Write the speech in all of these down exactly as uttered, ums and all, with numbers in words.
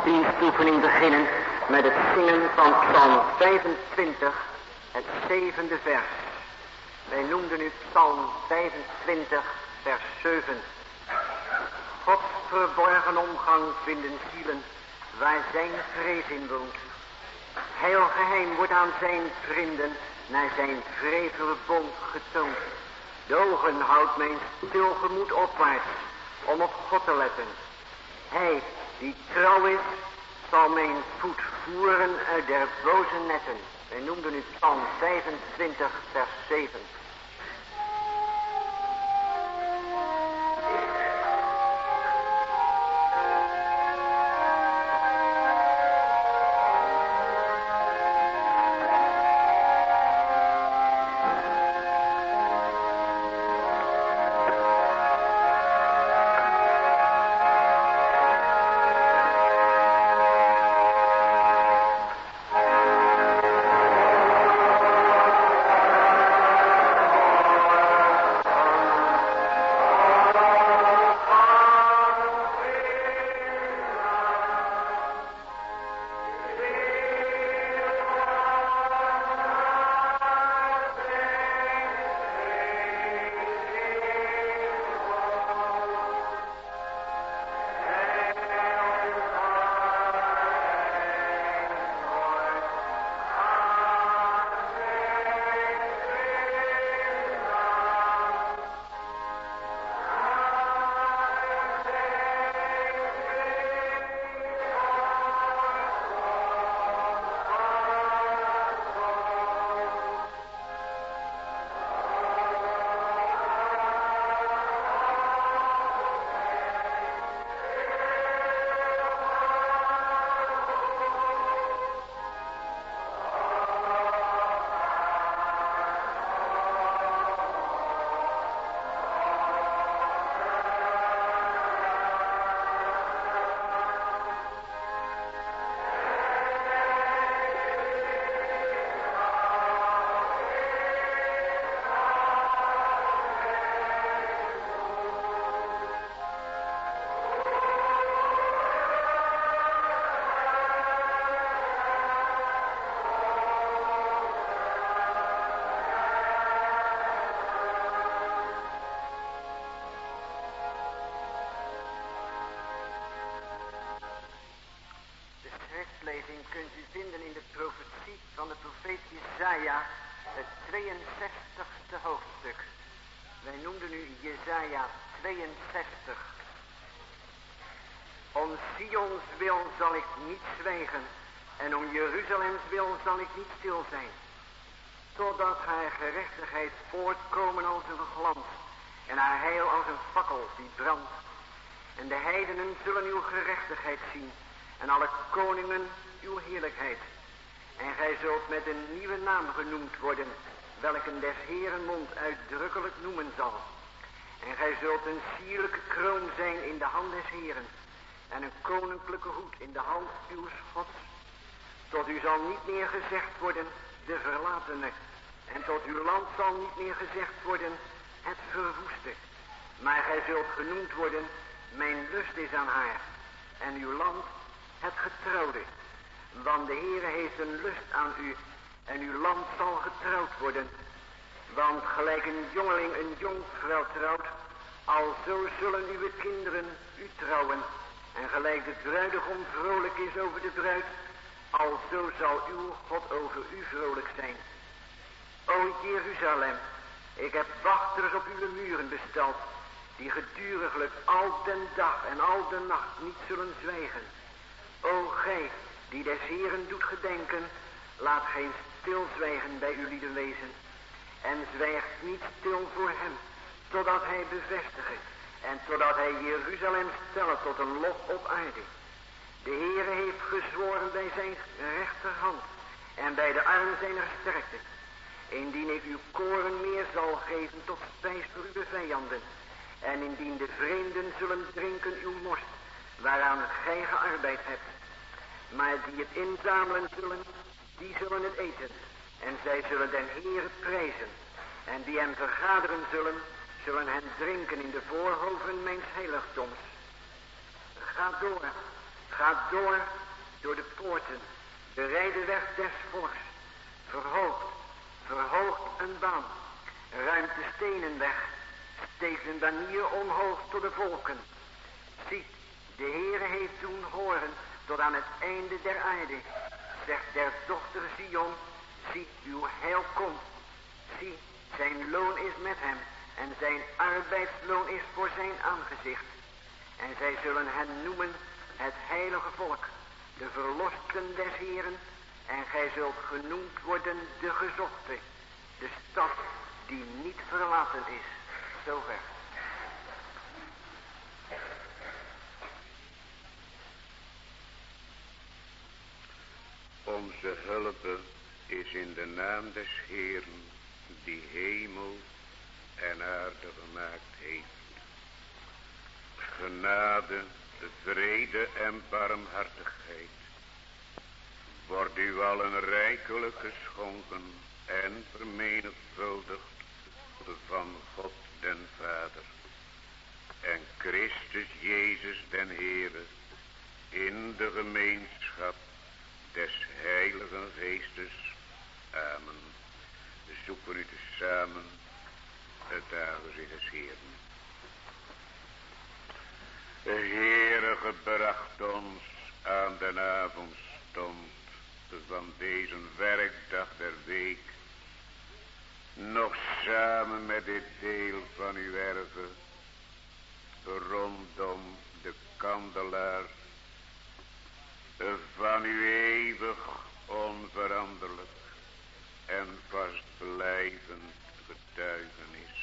dienstoefening beginnen met het zingen van Psalm vijfentwintig, het zevende vers. Wij noemden nu Psalm vijfentwintig, vers zeven. Gods verborgen omgang vinden zielen waar zijn vrees in woont. Heil geheim wordt aan zijn vrienden naar zijn vrevelbond getoond. De ogen houdt mijn stil gemoed opwaarts om op God te letten. Hij die trouw is, zal mijn voet voeren uit der boze netten. Wij noemden nu Psalm vijfentwintig, vers zeven. Kunt u vinden in de profetie van de profeet Jesaja, het tweeënzestigste hoofdstuk. Wij noemden nu Jesaja tweeënzestig. Om Sions wil zal ik niet zwijgen, en om Jeruzalems wil zal ik niet stil zijn, totdat haar gerechtigheid voortkomen als een glans, en haar heil als een fakkel die brandt. En de heidenen zullen uw gerechtigheid zien, en alle koningen uw heerlijkheid. En gij zult met een nieuwe naam genoemd worden, welke des Heeren mond uitdrukkelijk noemen zal. En gij zult een sierlijke kroon zijn in de hand des Heeren, en een koninklijke hoed in de hand uws Gods. Tot u zal niet meer gezegd worden, de verlatene, en tot uw land zal niet meer gezegd worden, het verwoeste. Maar gij zult genoemd worden, mijn lust is aan haar, en uw land, het getrouwde. Want de Heere heeft een lust aan u, en uw land zal getrouwd worden. Want gelijk een jongeling een jonkvrouw trouwt, alzo zullen uw kinderen u trouwen. En gelijk de bruidegom vrolijk is over de bruid, alzo zal uw God over u vrolijk zijn. O Jeruzalem, ik heb wachters op uw muren besteld, die geduriglijk al den dag en al de nacht niet zullen zwijgen. O gij, die des Heeren doet gedenken, laat geen stilzwijgen bij uw lieden wezen. En zwijgt niet stil voor hem, totdat hij bevestigt, en totdat hij Jeruzalem stelt tot een lof op aarde. De Heere heeft gezworen bij zijn rechterhand, en bij de arm zijner sterkte, indien ik uw koren meer zal geven tot spijs voor uw vijanden, en indien de vreemden zullen drinken uw morst, waaraan gij gearbeid hebt. Maar die het inzamelen zullen, die zullen het eten, en zij zullen den Heere prijzen. En die hem vergaderen zullen, zullen hen drinken in de voorhoven mijns heiligdoms. Ga door, Ga door, door de poorten, bereid de weg des volks. Verhoogt, verhoogt een baan, ruimt de stenen weg, steekt een banier omhoog tot de volken. Ziet, de Heere heeft doen horen tot aan het einde der aarde. Zegt der dochter Sion, zie, uw heil komt. Zie, zijn loon is met hem en zijn arbeidsloon is voor zijn aangezicht. En zij zullen hen noemen het heilige volk, de verlosten des Heeren. En gij zult genoemd worden de gezochte, de stad die niet verlaten is. Zover. Onze hulp is in de naam des Heeren, die hemel en aarde gemaakt heeft. Genade, vrede en barmhartigheid wordt u allen rijkelijk geschonken en vermenigvuldigd van God den Vader en Christus Jezus den Heere in de gemeenschap des Heiligen Geestes. Amen. We zoeken u tezamen het aangezicht des Heeren. De Heere gebracht ons aan de avondstond van deze werkdag der week, nog samen met dit deel van uw erven, rondom de kandelaar van uw eeuwig, onveranderlijk en vastblijvend getuigenis.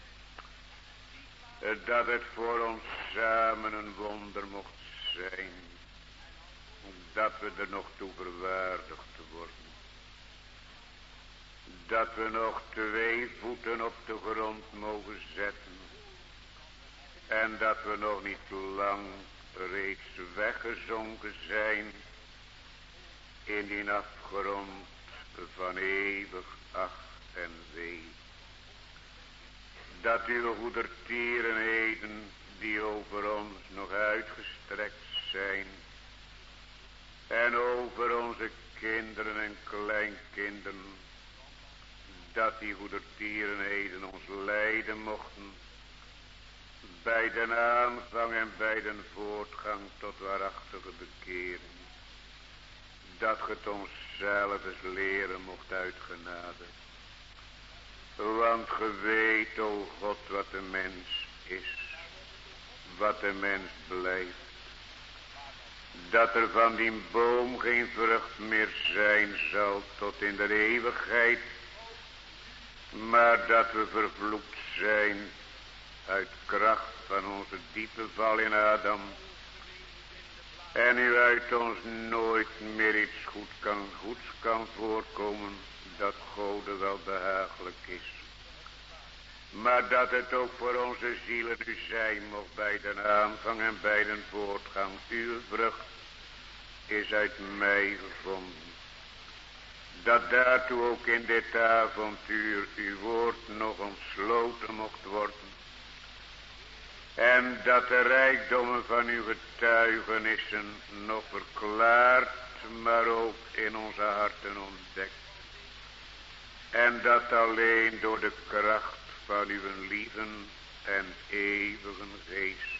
Dat het voor ons samen een wonder mocht zijn, dat we er nog toe verwaardigd worden. Dat we nog twee voeten op de grond mogen zetten. En dat we nog niet lang reeds weggezonken zijn in die afgrond van eeuwig ach en wee. Dat uw goedertierenheden die over ons nog uitgestrekt zijn en over onze kinderen en kleinkinderen, dat die goedertierenheden ons leiden mochten bij de aanvang en bij de voortgang tot waarachtige bekering. Dat het ons zelf eens leren mocht uit genade. Want ge weet, o God, wat de mens is, wat de mens blijft. Dat er van die boom geen vrucht meer zijn zal tot in de eeuwigheid, maar dat we vervloekt zijn uit kracht van onze diepe val in Adam, en u uit ons nooit meer iets goed kan, goeds kan voorkomen, dat Gode wel behagelijk is. Maar dat het ook voor onze zielen nu zijn mocht bij de aanvang en bij de voortgang. Uw vrucht is uit mij gevonden. Dat daartoe ook in dit avontuur uw woord nog ontsloten mocht worden. En dat de rijkdommen van uw getuigenissen nog verklaard, maar ook in onze harten ontdekt. En dat alleen door de kracht van uw lieve en eeuwige geest.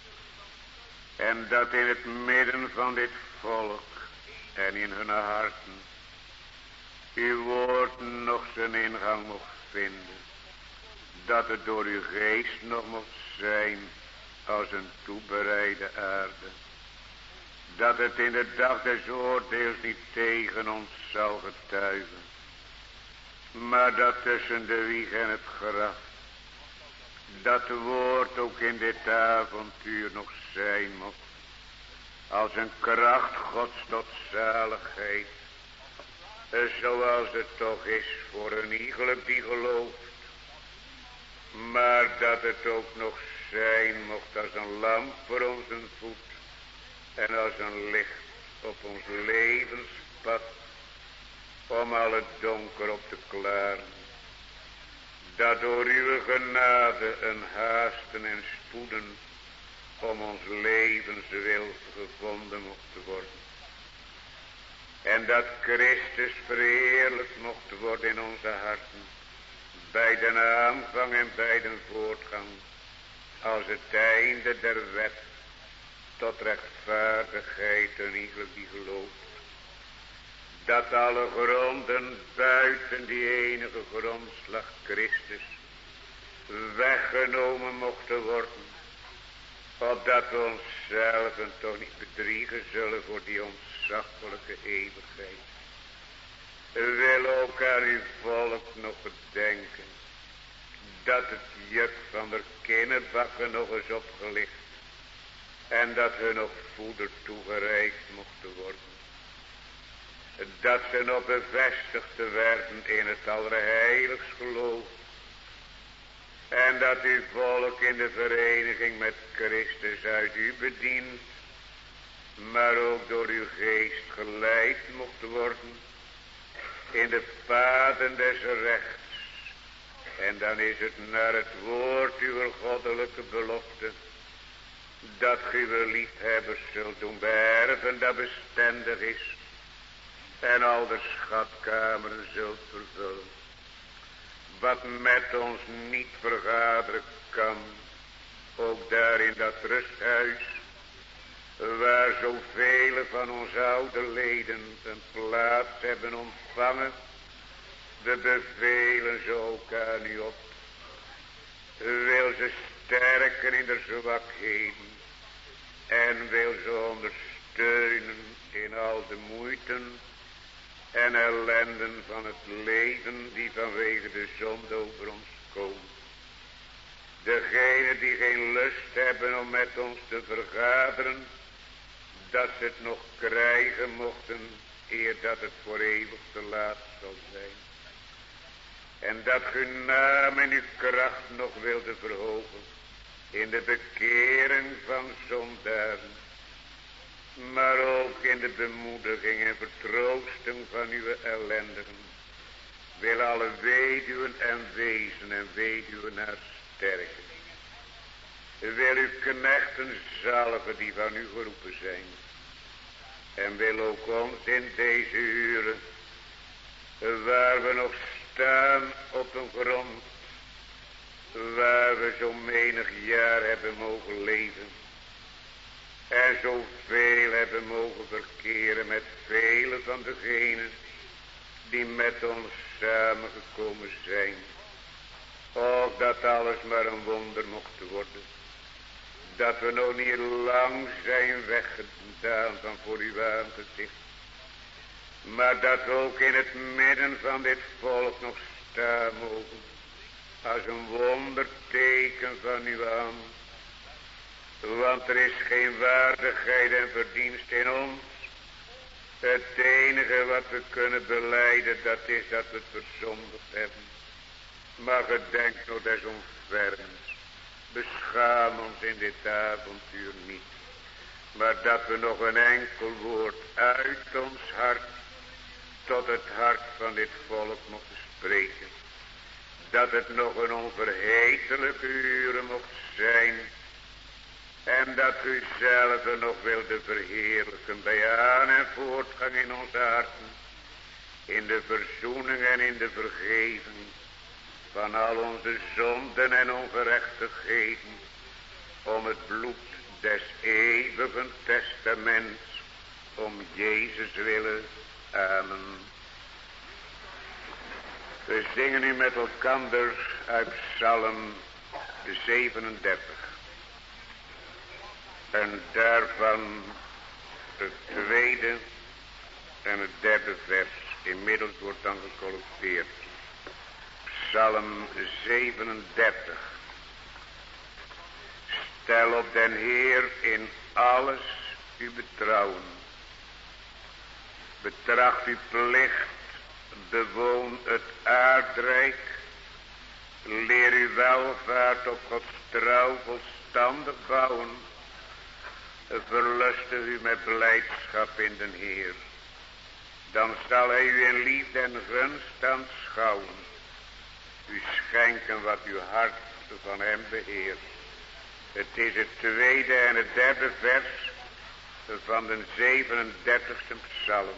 En dat in het midden van dit volk en in hun harten uw woord nog zijn ingang mocht vinden. Dat het door uw geest nog mocht zijn als een toebereide aarde. Dat het in de dag des oordeels niet tegen ons zal getuigen. Maar dat tussen de wieg en het graf, dat woord ook in dit avontuur nog zijn mocht, als een kracht Gods tot zaligheid, zoals het toch is voor een iegelijk die gelooft, maar dat het ook nog zijn mocht als een lamp voor onze voet en als een licht op ons levenspad, om al het donker op te klaren. Dat door uw genade een haasten en spoeden om ons levenswil gevonden mocht worden. En dat Christus verheerlijkt mocht worden in onze harten, bij de aanvang en bij de voortgang, als het einde der wet, tot rechtvaardigheid en ieder die gelooft. Dat alle gronden buiten die enige grondslag Christus weggenomen mochten worden, opdat we onszelf toch niet bedriegen zullen voor die ontzaglijke eeuwigheid. Wil ook aan uw volk nog gedenken dat het juk van de kinderbakken nog eens opgelicht en dat hun nog voeder toegereikt mocht worden. Dat ze nog bevestigd werden in het allerheiligst geloof. En dat uw volk in de vereniging met Christus uit u bedient, maar ook door uw geest geleid mocht worden in de paden des rechts. En dan is het naar het woord uw goddelijke belofte, dat ge uw liefhebbers zult doen beërven dat bestendig is, en al de schatkameren zult vervullen. Wat met ons niet vergaderen kan, ook daar in dat rusthuis, waar zoveel van onze oude leden een plaats hebben ontvangen, we bevelen ze ook aan u op. Wil ze sterken in de zwakheden en wil ze ondersteunen in al de moeiten en ellenden van het leven die vanwege de zonde over ons komen. Degenen die geen lust hebben om met ons te vergaderen, dat ze het nog krijgen mochten, eer dat het voor eeuwig te laat zal zijn. En dat uw naam en uw kracht nog wilde verhogen in de bekering van zondaren, maar ook in de bemoediging en vertroosting van uw ellendigen. Wil alle weduwen en wezen en weduwenaars sterken. Wil uw knechten zalven die van u geroepen zijn. En wil ook ons in deze uren, waar we nog staan op een grond, waar we zo menig jaar hebben mogen leven, en zoveel hebben mogen verkeren met vele van degenen die met ons samengekomen zijn. Ook dat alles maar een wonder mocht worden. Dat we nog niet lang zijn weggedaan van voor uw aangezicht. Maar dat we ook in het midden van dit volk nog staan mogen. Als een wonderteken van uw hand. Want er is geen waardigheid en verdienst in ons. Het enige wat we kunnen belijden, dat is dat we het verzondigd hebben. Maar gedenk nog des ontfermens. Beschaam ons in dit avontuur niet. Maar dat we nog een enkel woord uit ons hart tot het hart van dit volk mochten spreken. Dat het nog een onverhetelijke uren mocht zijn. En dat u zelf nog wilde verheerlijken bij aan- en voortgang in onze harten. In de verzoening en in de vergeving van al onze zonden en ongerechtigheden. Om het bloed des eeuwigen testaments. Om Jezus willen. Amen. We zingen nu met elkander uit Psalm zevenendertig. En daarvan het tweede en het derde vers. Inmiddels wordt dan gecollecteerd. Psalm zevenendertig. Stel op den Heer in alles uw betrouwen. Betracht uw plicht, bewoon het aardrijk. Leer uw welvaart op Gods trouw volstandig bouwen. Verlustig u met blijdschap in den Heer. Dan zal hij u in liefde en gunst aanschouwen. U schenken wat uw hart van hem beheert. Het is het tweede en het derde vers van de zevenendertigste psalm.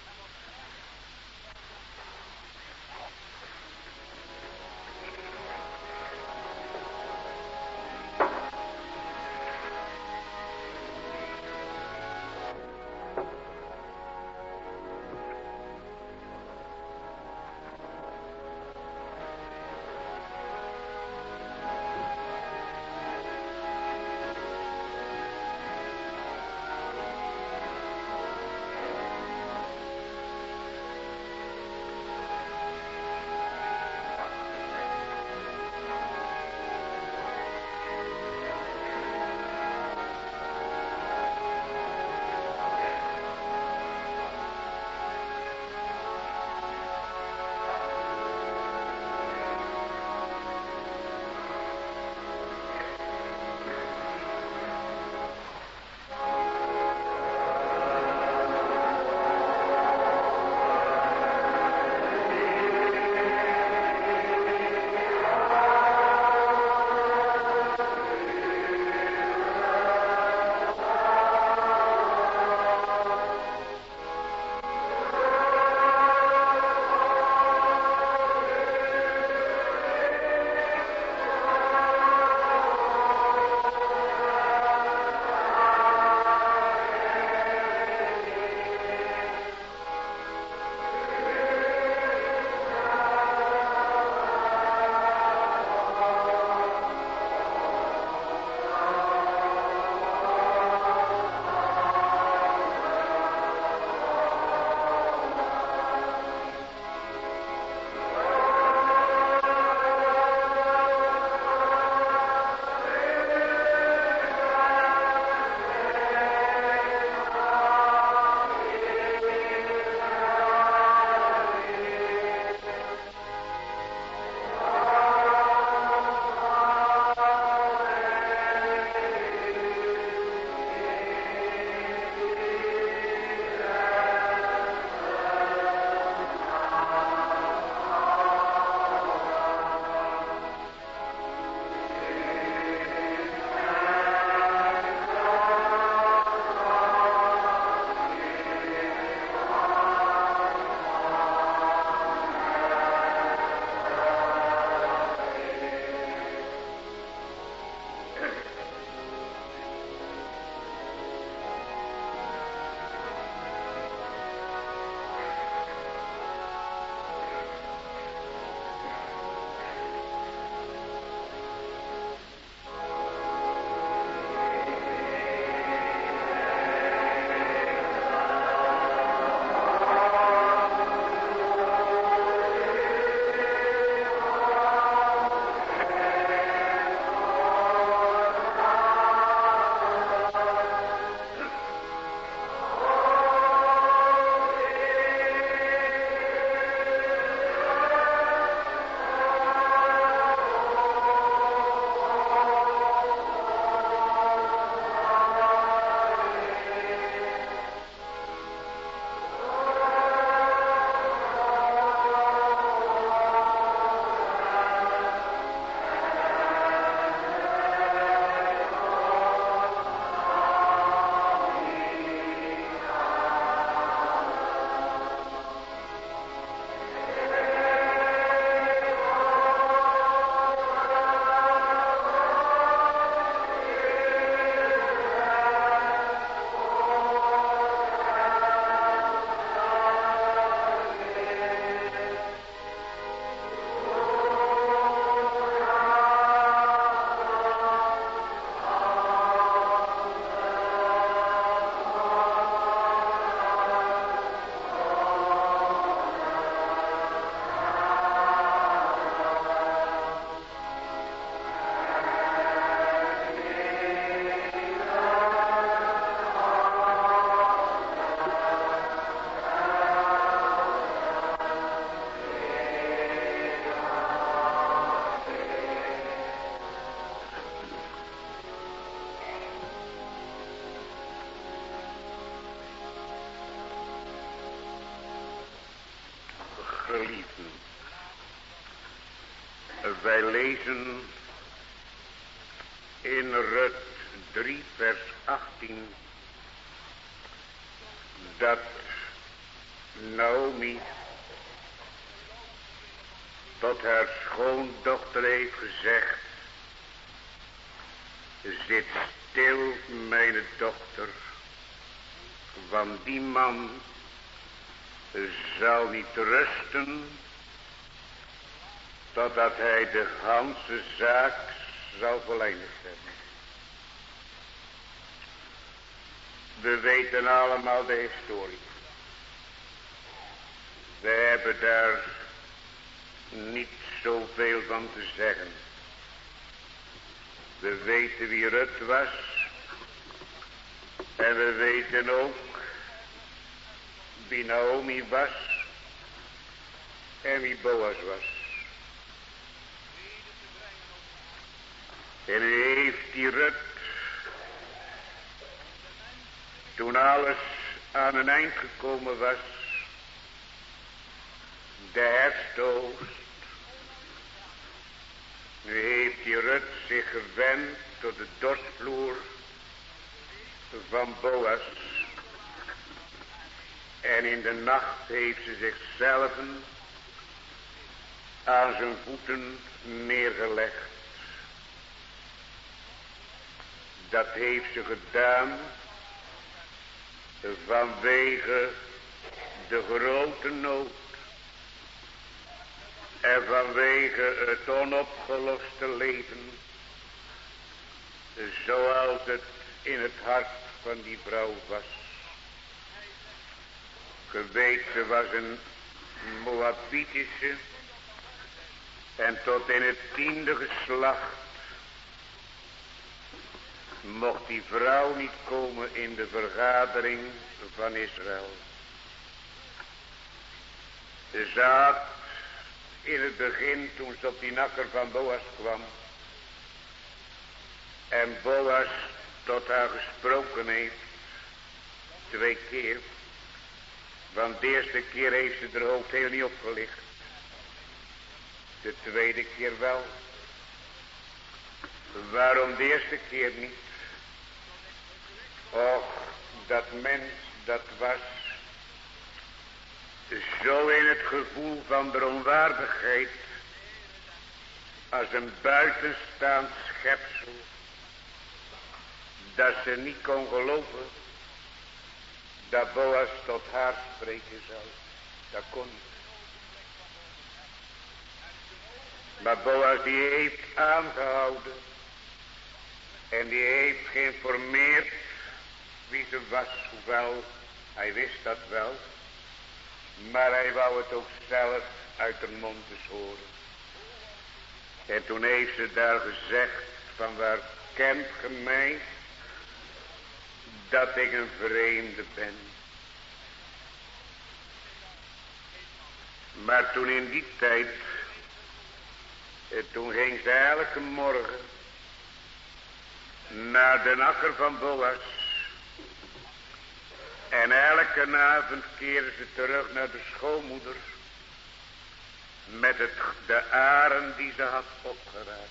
geliefden. Wij lezen in Rut drie vers achttien dat Naomi tot haar schoondochter heeft gezegd: zit stil, mijn dochter, want die man zal niet rusten totdat hij de ganse zaak zal voleindigd hebben. We weten allemaal de historie. We hebben daar niet zoveel van te zeggen. We weten wie Rut was. En we weten ook wie Naomi was. En wie Boas was. En nu heeft die Rut, toen alles aan een eind gekomen was, de herfstoogst, nu heeft die Rut zich gewend tot de dorstvloer van Boas. En in de nacht heeft ze zichzelf aan zijn voeten neergelegd. Dat heeft ze gedaan vanwege de grote nood en vanwege het onopgeloste leven, zoals het in het hart van die vrouw was. Ge weet, ze was een Moabitische en tot in het tiende geslacht mocht die vrouw niet komen in de vergadering van Israël. Ze zat in het begin toen ze op die akker van Boas kwam. En Boas tot haar gesproken heeft. Twee keer. Want de eerste keer heeft ze haar hoofd heel niet opgelicht. De tweede keer wel. Waarom de eerste keer niet? Och, dat mens, dat was zo in het gevoel van de onwaardigheid als een buitenstaand schepsel, dat ze niet kon geloven dat Boas tot haar spreken zou. Dat kon niet. Maar Boas die heeft aangehouden en die heeft geïnformeerd wie ze was, hoewel hij wist dat wel, maar hij wou het ook zelf uit de mond eens horen. En toen heeft ze daar gezegd: van waar kent ge mij dat ik een vreemde ben? Maar toen in die tijd, toen ging ze elke morgen naar de akker van Boas. En elke avond keerde ze terug naar de schoonmoeder met het, de aren die ze had opgeraapt.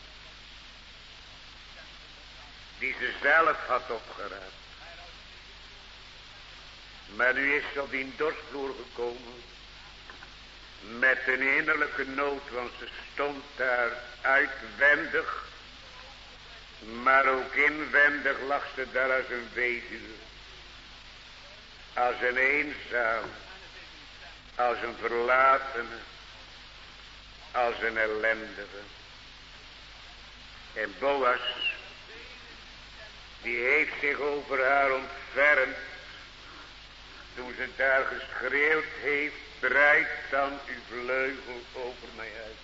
Die ze zelf had opgeraapt. Maar nu is ze op die dorstvloer gekomen met een innerlijke nood, want ze stond daar uitwendig, maar ook inwendig lag ze daar als een weduwe. Als een eenzaam, als een verlatene, als een ellendige. En Boas, die heeft zich over haar ontfermd, toen ze daar geschreeuwd heeft: breid dan uw vleugel over mij uit.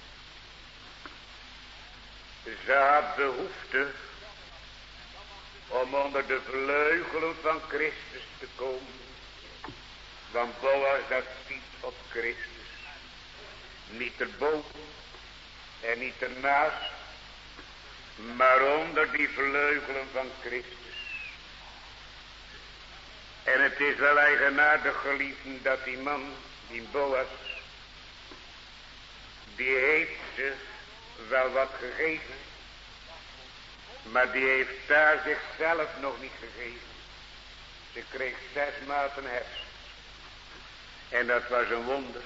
Ze had behoefte om onder de vleugelen van Christus te komen. Want Boas dat ziet op Christus. Niet erboven en niet ernaast, maar onder die vleugelen van Christus. En het is wel eigenaardig, geliefden, dat die man, die Boas, die heeft ze wel wat gegeven, Maar die heeft daar zichzelf nog niet gegeven. Ze kreeg zes maten hersen. En dat was een wonder.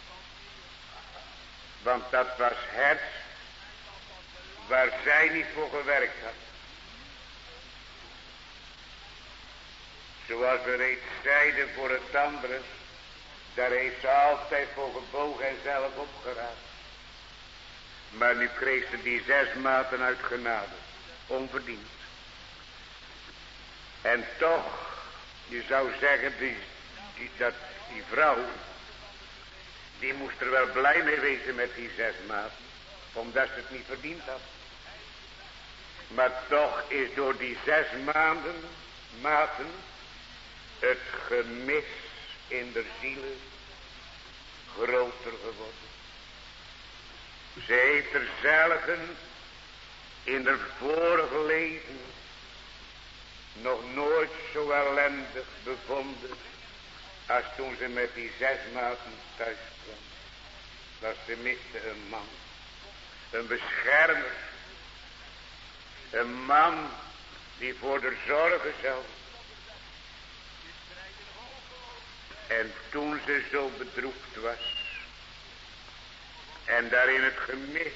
Want dat was hers waar zij niet voor gewerkt had. Zoals we reeds zeiden voor het andere, daar heeft ze altijd voor gebogen en zelf opgeraapt. Maar nu kreeg ze die zes maten uit genade, onverdiend. En toch, je zou zeggen, die, die, dat, die vrouw, die moest er wel blij mee wezen met die zes maten, omdat ze het niet verdiend had. Maar toch is door die zes maanden, maten, het gemis in de zielen groter geworden. Ze heeft er zelf in haar vorige leven nog nooit zo ellendig bevonden als toen ze met die zes maten thuis kwam. Dat ze miste een man, een beschermer, een man die voor de zorgen zou. En toen ze zo bedroefd was en daarin het gemis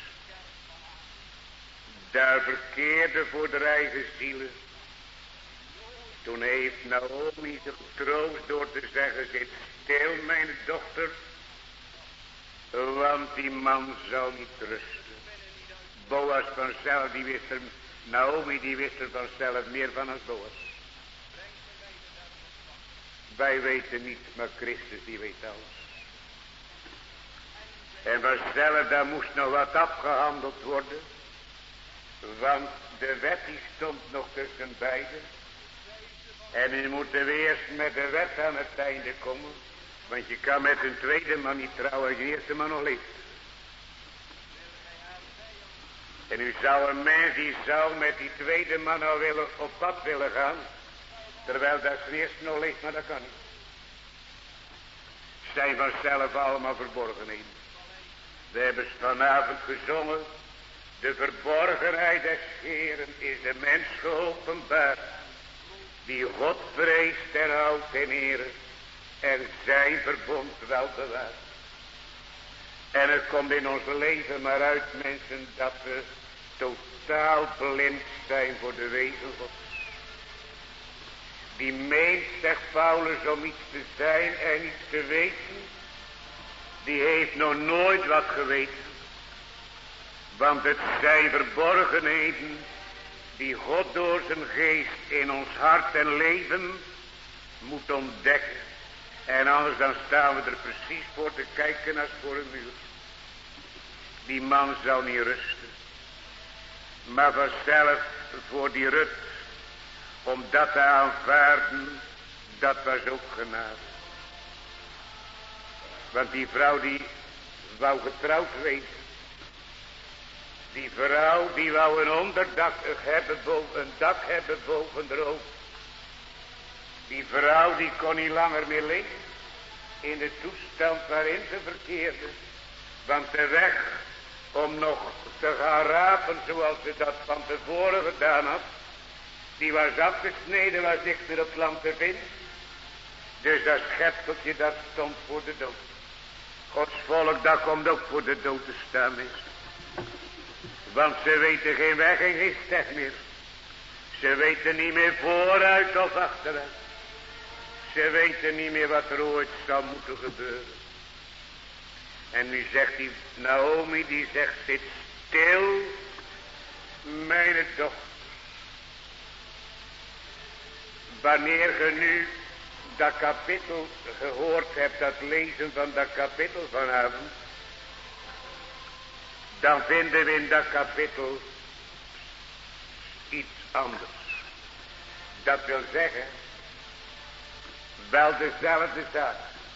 daar verkeerde voor de eigen zielen, toen heeft Naomi zich getroost door te zeggen: zit stil, mijn dochter, want die man zal niet rusten. Boas vanzelf, die wist er, Naomi die wist er vanzelf meer van als Boas. Wij weten niet, maar Christus die weet alles. En vanzelf, daar moest nog wat afgehandeld worden. Want de wet die stond nog tussen beiden. En nu moeten we eerst met de wet aan het einde komen. Want je kan met een tweede man niet trouwen als je eerste man nog leeft. En nu zou een mens die zou met die tweede man nou willen, op pad willen gaan. Terwijl dat zijn eerste nog leeft, maar dat kan niet. Zijn vanzelf allemaal verborgenheden. We hebben vanavond gezongen. De verborgenheid des Heeren is de mens geopenbaard. Die God vreest en houdt in ere. En zijn verbond wel bewaart. En het komt in ons leven maar uit, mensen, dat we totaal blind zijn voor de wezen Gods. Die meent, zegt Paulus, om iets te zijn en iets te weten, die heeft nog nooit wat geweten. Want het zijn verborgenheden die God door zijn geest in ons hart en leven moet ontdekken. En anders dan staan we er precies voor te kijken als voor een muur. Die man zou niet rusten. Maar vanzelf voor die Rut, om dat te aanvaarden, dat was ook genade. Want die vrouw die wou getrouwd wezen. Die vrouw die wou een onderdak hebben, boven, een dak hebben boven de hoofd. Die vrouw die kon niet langer meer leven in de toestand waarin ze verkeerde. Want de weg om nog te gaan rapen zoals ze dat van tevoren gedaan had, die was afgesneden, was dichter op het land te vinden. Dus dat schepseltje dat stond voor de dood. Gods volk dat komt ook voor de dood te staan, mensen. Want ze weten geen weg en geen steg meer. Ze weten niet meer vooruit of achteruit. Ze weten niet meer wat er ooit zou moeten gebeuren. En nu zegt die Naomi, die zegt: zit stil, mijn dochter. Wanneer je nu dat kapitel gehoord hebt, dat lezen van dat kapitel vanavond, dan vinden we in dat kapitel iets anders. Dat wil zeggen, wel dezelfde zaak.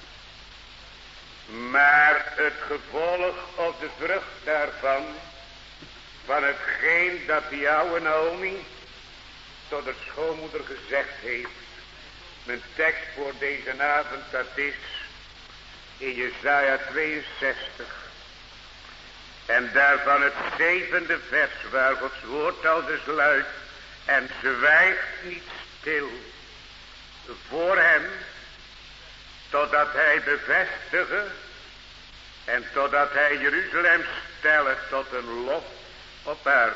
Maar het gevolg of de vrucht daarvan, van hetgeen dat die oude Naomi tot haar schoonmoeder gezegd heeft. Mijn tekst voor deze avond, dat is in Jesaja tweeënzestig. En daarvan het zevende vers waar Gods woord al dus luidt. En zwijgt niet stil voor hem, totdat hij bevestige en totdat hij Jeruzalem stelle tot een lof op aarde.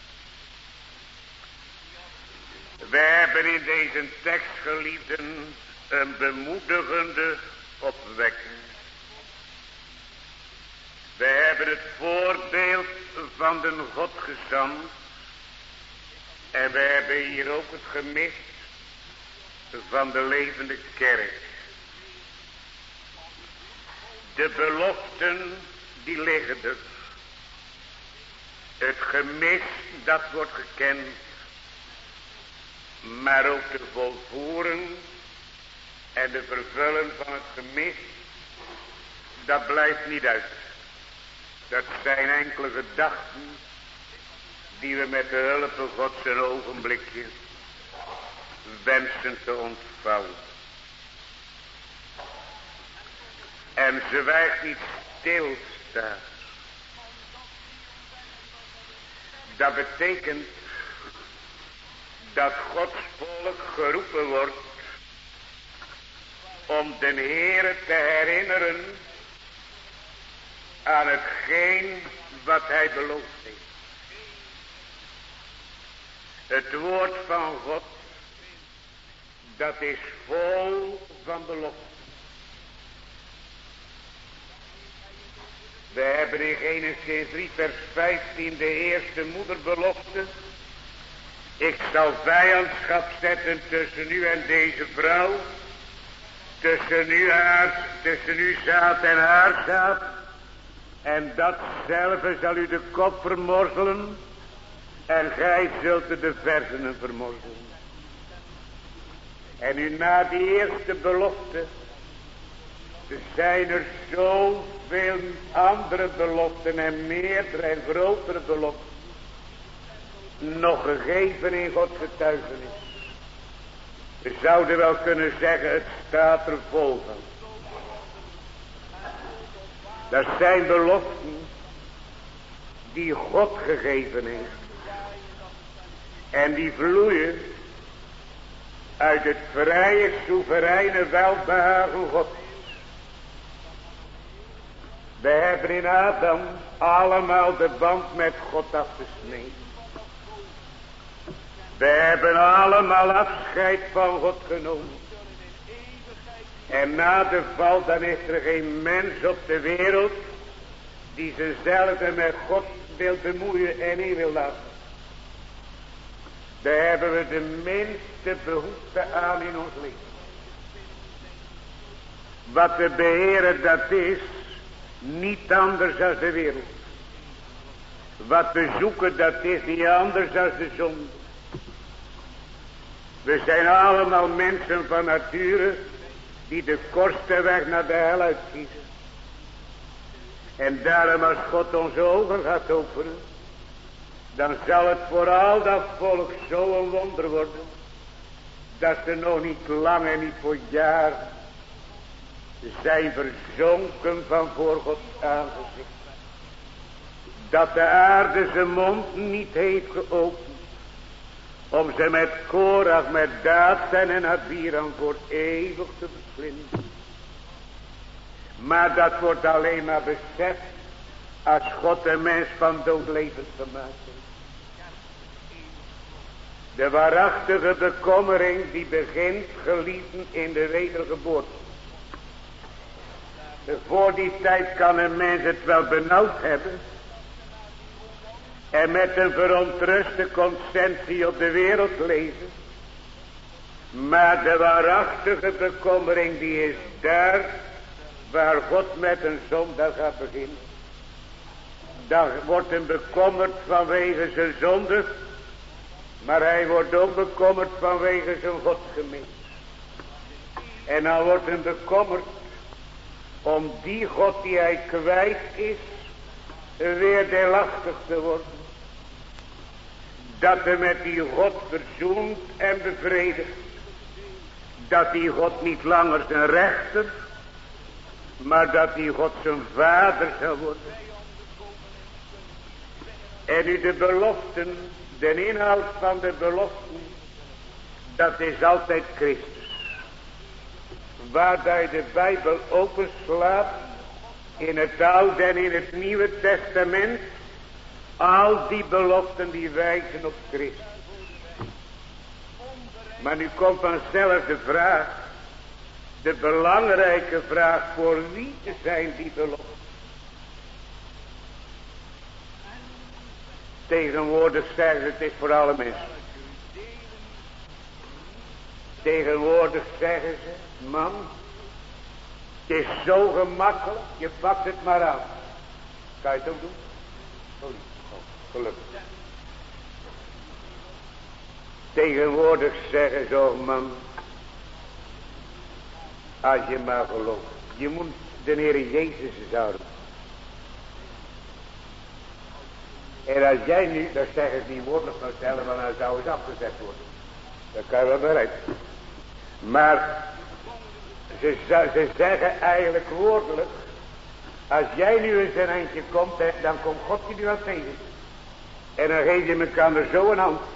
We hebben in deze tekst, geliefden, een bemoedigende opwekking. We hebben het voorbeeld van de God gezand. En we hebben hier ook het gemis van de levende kerk. De beloften die liggen er. Het gemis dat wordt gekend. Maar ook de volvoering en de vervullen van het gemis. Dat blijft niet uit. Dat zijn enkele gedachten die we met de hulp van God een ogenblikje wensen te ontvouwen. En zwijgt niet stilstaan. Dat betekent dat Gods volk geroepen wordt om de Heere te herinneren aan hetgeen wat hij beloofd heeft. Het woord van God, dat is vol van beloften. We hebben in Genesis drie vers vijftien de eerste moederbelofte. Ik zal vijandschap zetten tussen u en deze vrouw. Tussen u, haar, tussen u zaad en haar zaad. En datzelfde zal u de kop vermorzelen. En gij zult de versenen vermorzelen. En nu na die eerste belofte zijn er zoveel andere beloften en meerdere en grotere beloften nog gegeven in Gods getuigenis. We zouden wel kunnen zeggen, het staat er vol van. Dat zijn beloften die God gegeven heeft. En die vloeien uit het vrije, soevereine welbehagen God. We hebben in Adam allemaal de band met God afgesneden. We hebben allemaal afscheid van God genomen. En na de val dan is er geen mens op de wereld die zichzelf met God wil bemoeien en in wil laten. Daar hebben we de minste behoefte aan in ons leven. Wat we beheren, dat is niet anders dan de wereld. Wat we zoeken, dat is niet anders dan de zonde. We zijn allemaal mensen van nature die de kortste weg naar de hel uitkiezen. En daarom als God onze ogen gaat openen, dan zal het voor al dat volk zo een wonder worden, dat ze nog niet lang en niet voor jaren zijn verzonken van voor Gods aangezicht. Dat de aarde zijn mond niet heeft geopend om ze met Korach, met Dathan en Abiram voor eeuwig te verslinden. Maar dat wordt alleen maar beseft als God een mens van dood levend gemaakt heeft. De waarachtige bekommering die begint, geliefden, in de wedergeboorte. Voor die tijd kan een mens het wel benauwd hebben en met een verontruste conscientie op de wereld leven. Maar de waarachtige bekommering die is daar waar God met een zondag gaat beginnen. Dan wordt hem bekommerd vanwege zijn zonde, maar hij wordt ook bekommerd vanwege zijn godsgemis. En dan wordt hem bekommerd om die God die hij kwijt is, weer deelachtig te worden. Dat hij met die God verzoent en bevredigt. Dat die God niet langer zijn rechter, maar dat die God zijn vader zal worden. En nu de beloften, de inhoud van de beloften, dat is altijd Christus. Waar je de Bijbel openslaat, in het Oude en in het Nieuwe Testament, al die beloften die wijzen op Christus. Maar nu komt vanzelf de vraag, de belangrijke vraag, voor wie zijn die beloften? Tegenwoordig zeggen ze, het is voor alle mensen. Tegenwoordig zeggen ze, man, het is zo gemakkelijk, je pakt het maar aan. Kan je het ook doen? Oh, gelukkig. Tegenwoordig zeggen ze, oh man, als je maar gelooft, je moet de Heer Jezus zouden. En als jij nu, dat zeggen ze niet woordelijk maar stellen, maar dan zou het afgezet worden. Dat kan je wel begrijpen. Maar ze, ze zeggen eigenlijk woordelijk, als jij nu eens een eindje komt, dan komt God je nu wel tegen. En dan geef je elkaar er zo een hand.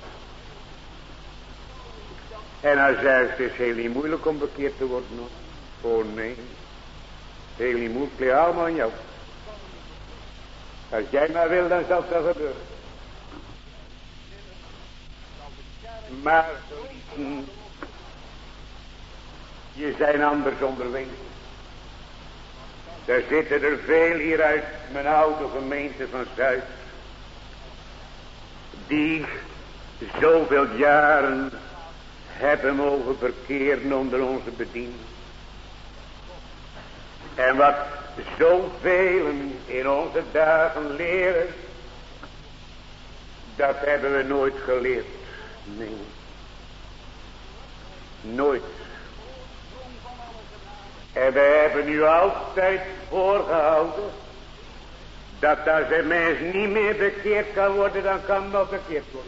En dan zeggen ze, het is heel niet moeilijk om bekeerd te worden. Hoor. Oh nee, heel niet moeilijk, het ligt allemaal aan jou. Als jij maar wil, dan zal het wel gebeuren. Maar hm, je zijn anders onderweg. Daar zitten er veel hier uit mijn oude gemeente van Zuid, die zoveel jaren hebben mogen verkeren onder onze bediening. En wat zoveel in onze dagen leren, dat hebben we nooit geleerd. Nee. Nooit. En we hebben nu altijd voorgehouden, dat als een mens niet meer bekeerd kan worden, dan kan nog bekeerd worden.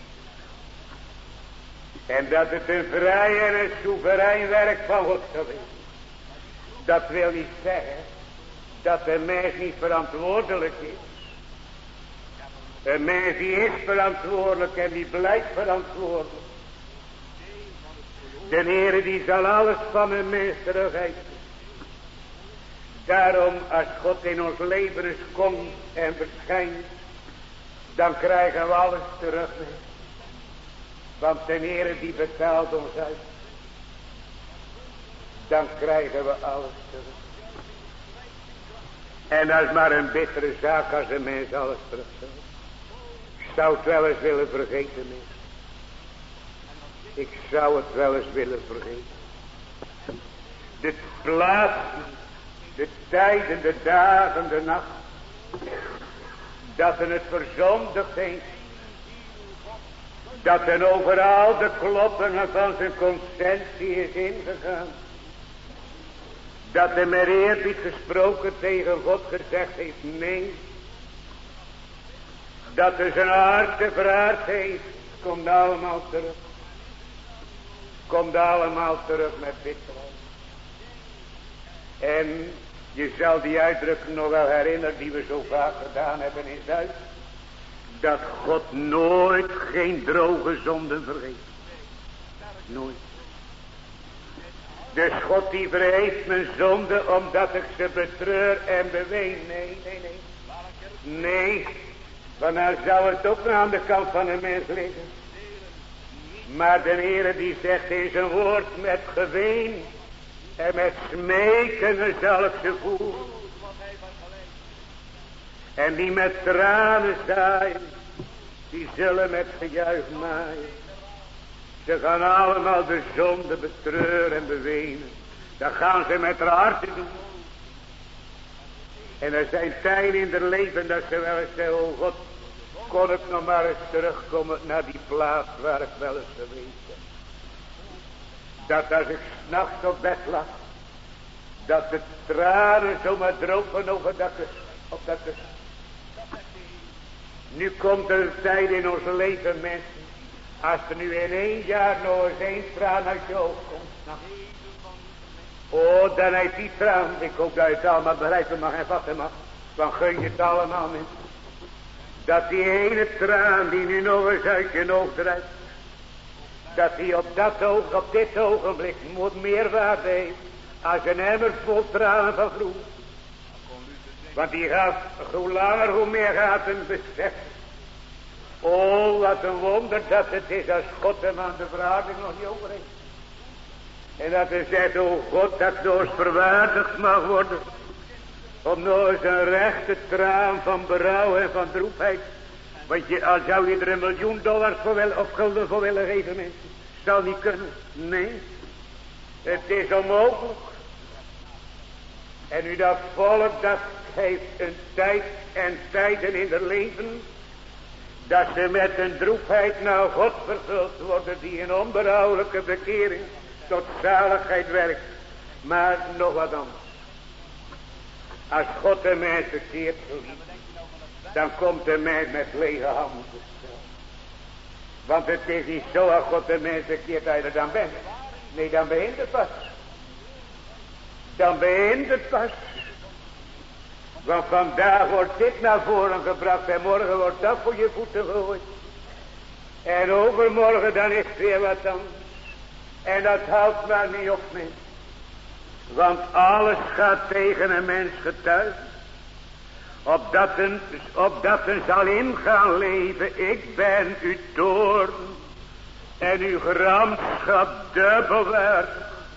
En dat het een vrij en een soeverein werk van God zou zijn. Dat wil niet zeggen dat de mens niet verantwoordelijk is. Een mens die is verantwoordelijk en die blijft verantwoordelijk. De Heere die zal alles van een mens terugeisen. Daarom als God in ons leven eens komt en verschijnt, dan krijgen we alles terug. Want de Heere die betaalt ons uit. Dan krijgen we alles terug. En dat is maar een bittere zaak als een mens alles terug zou. Ik zou het wel eens willen vergeten, mens. Ik zou het wel eens willen vergeten. De plaatsen, de tijden, de dagen, de nacht, dat er het verzondigd heeft. Dat er overal de kloppingen van zijn consensie is ingegaan. Dat hij met eerbied gesproken tegen God gezegd heeft nee. Dat hij zijn hart gevraagd heeft. Komt allemaal terug. Komt allemaal terug met bitterheid. En je zal die uitdrukking nog wel herinneren die we zo vaak gedaan hebben in Zuid. Dat God nooit geen droge zonden vergeet. Nooit. Dus God die vergeeft mijn zonde omdat ik ze betreur en beween. Nee, nee, nee. Nee, want dan zou het ook aan de kant van een mens liggen. Maar de Heere die zegt in zijn woord met geween en met smeken zal ik ze voeren. En die met tranen zaaien, die zullen met gejuich maaien. Ze gaan allemaal de zonde betreuren en bewenen. Dat gaan ze met haar harten doen. En er zijn tijden in het leven dat ze wel eens zeggen, oh God, kon ik nog maar eens terugkomen naar die plaats waar ik wel eens geweest ben. Dat als ik 's nachts op bed lag, dat de tranen zomaar dropen over dat kus, op dat kus. Nu komt er een tijd in ons leven, mensen, als er nu in één jaar nog eens één traan uit je oog komt, nou. Oh, dan heeft die traan, ik hoop dat je het allemaal begrijpen mag en vatten mag, dan gun je het allemaal, mensen. Dat die ene traan die nu nog eens uit je oog drijft. Dat die op dat oog, op dit ogenblik moet meer waarde heeft. Als een emmer vol tranen van vroeger. Want die gaat, hoe langer hoe meer gaat een besef. Oh, wat een wonder dat het is als God hem aan de vraging nog niet over heeft. En dat hij zegt, oh God, dat nog eens verwaardigd mag worden. Om nog eens een rechte traan van berouw en van droefheid. Want je, al zou je er een miljoen dollars voor willen, of gulden voor willen geven, mensen. Zal niet kunnen. Nee. Het is onmogelijk. En nu dat volk, dat heeft een tijd en tijden in het leven. Dat ze met een droefheid naar God vervuld worden. Die een onberouwelijke bekering tot zaligheid werkt. Maar nog wat anders. Als God de mens verkeerd verliet. Dan komt de mens met lege handen te stellen. Want het is niet zo als God de mens verkeerd dat je er dan bent. Nee, dan ben je het pas. Dan ben je het pas. Want vandaag wordt dit naar voren gebracht. En morgen wordt dat voor je voeten gegooid. En overmorgen dan is het weer wat anders. En dat houdt maar niet op mee. Want alles gaat tegen een mens getuigen. Opdat een, opdat een zal ingaan leven. Ik ben uw toorn. En uw gramschap dubbel waard.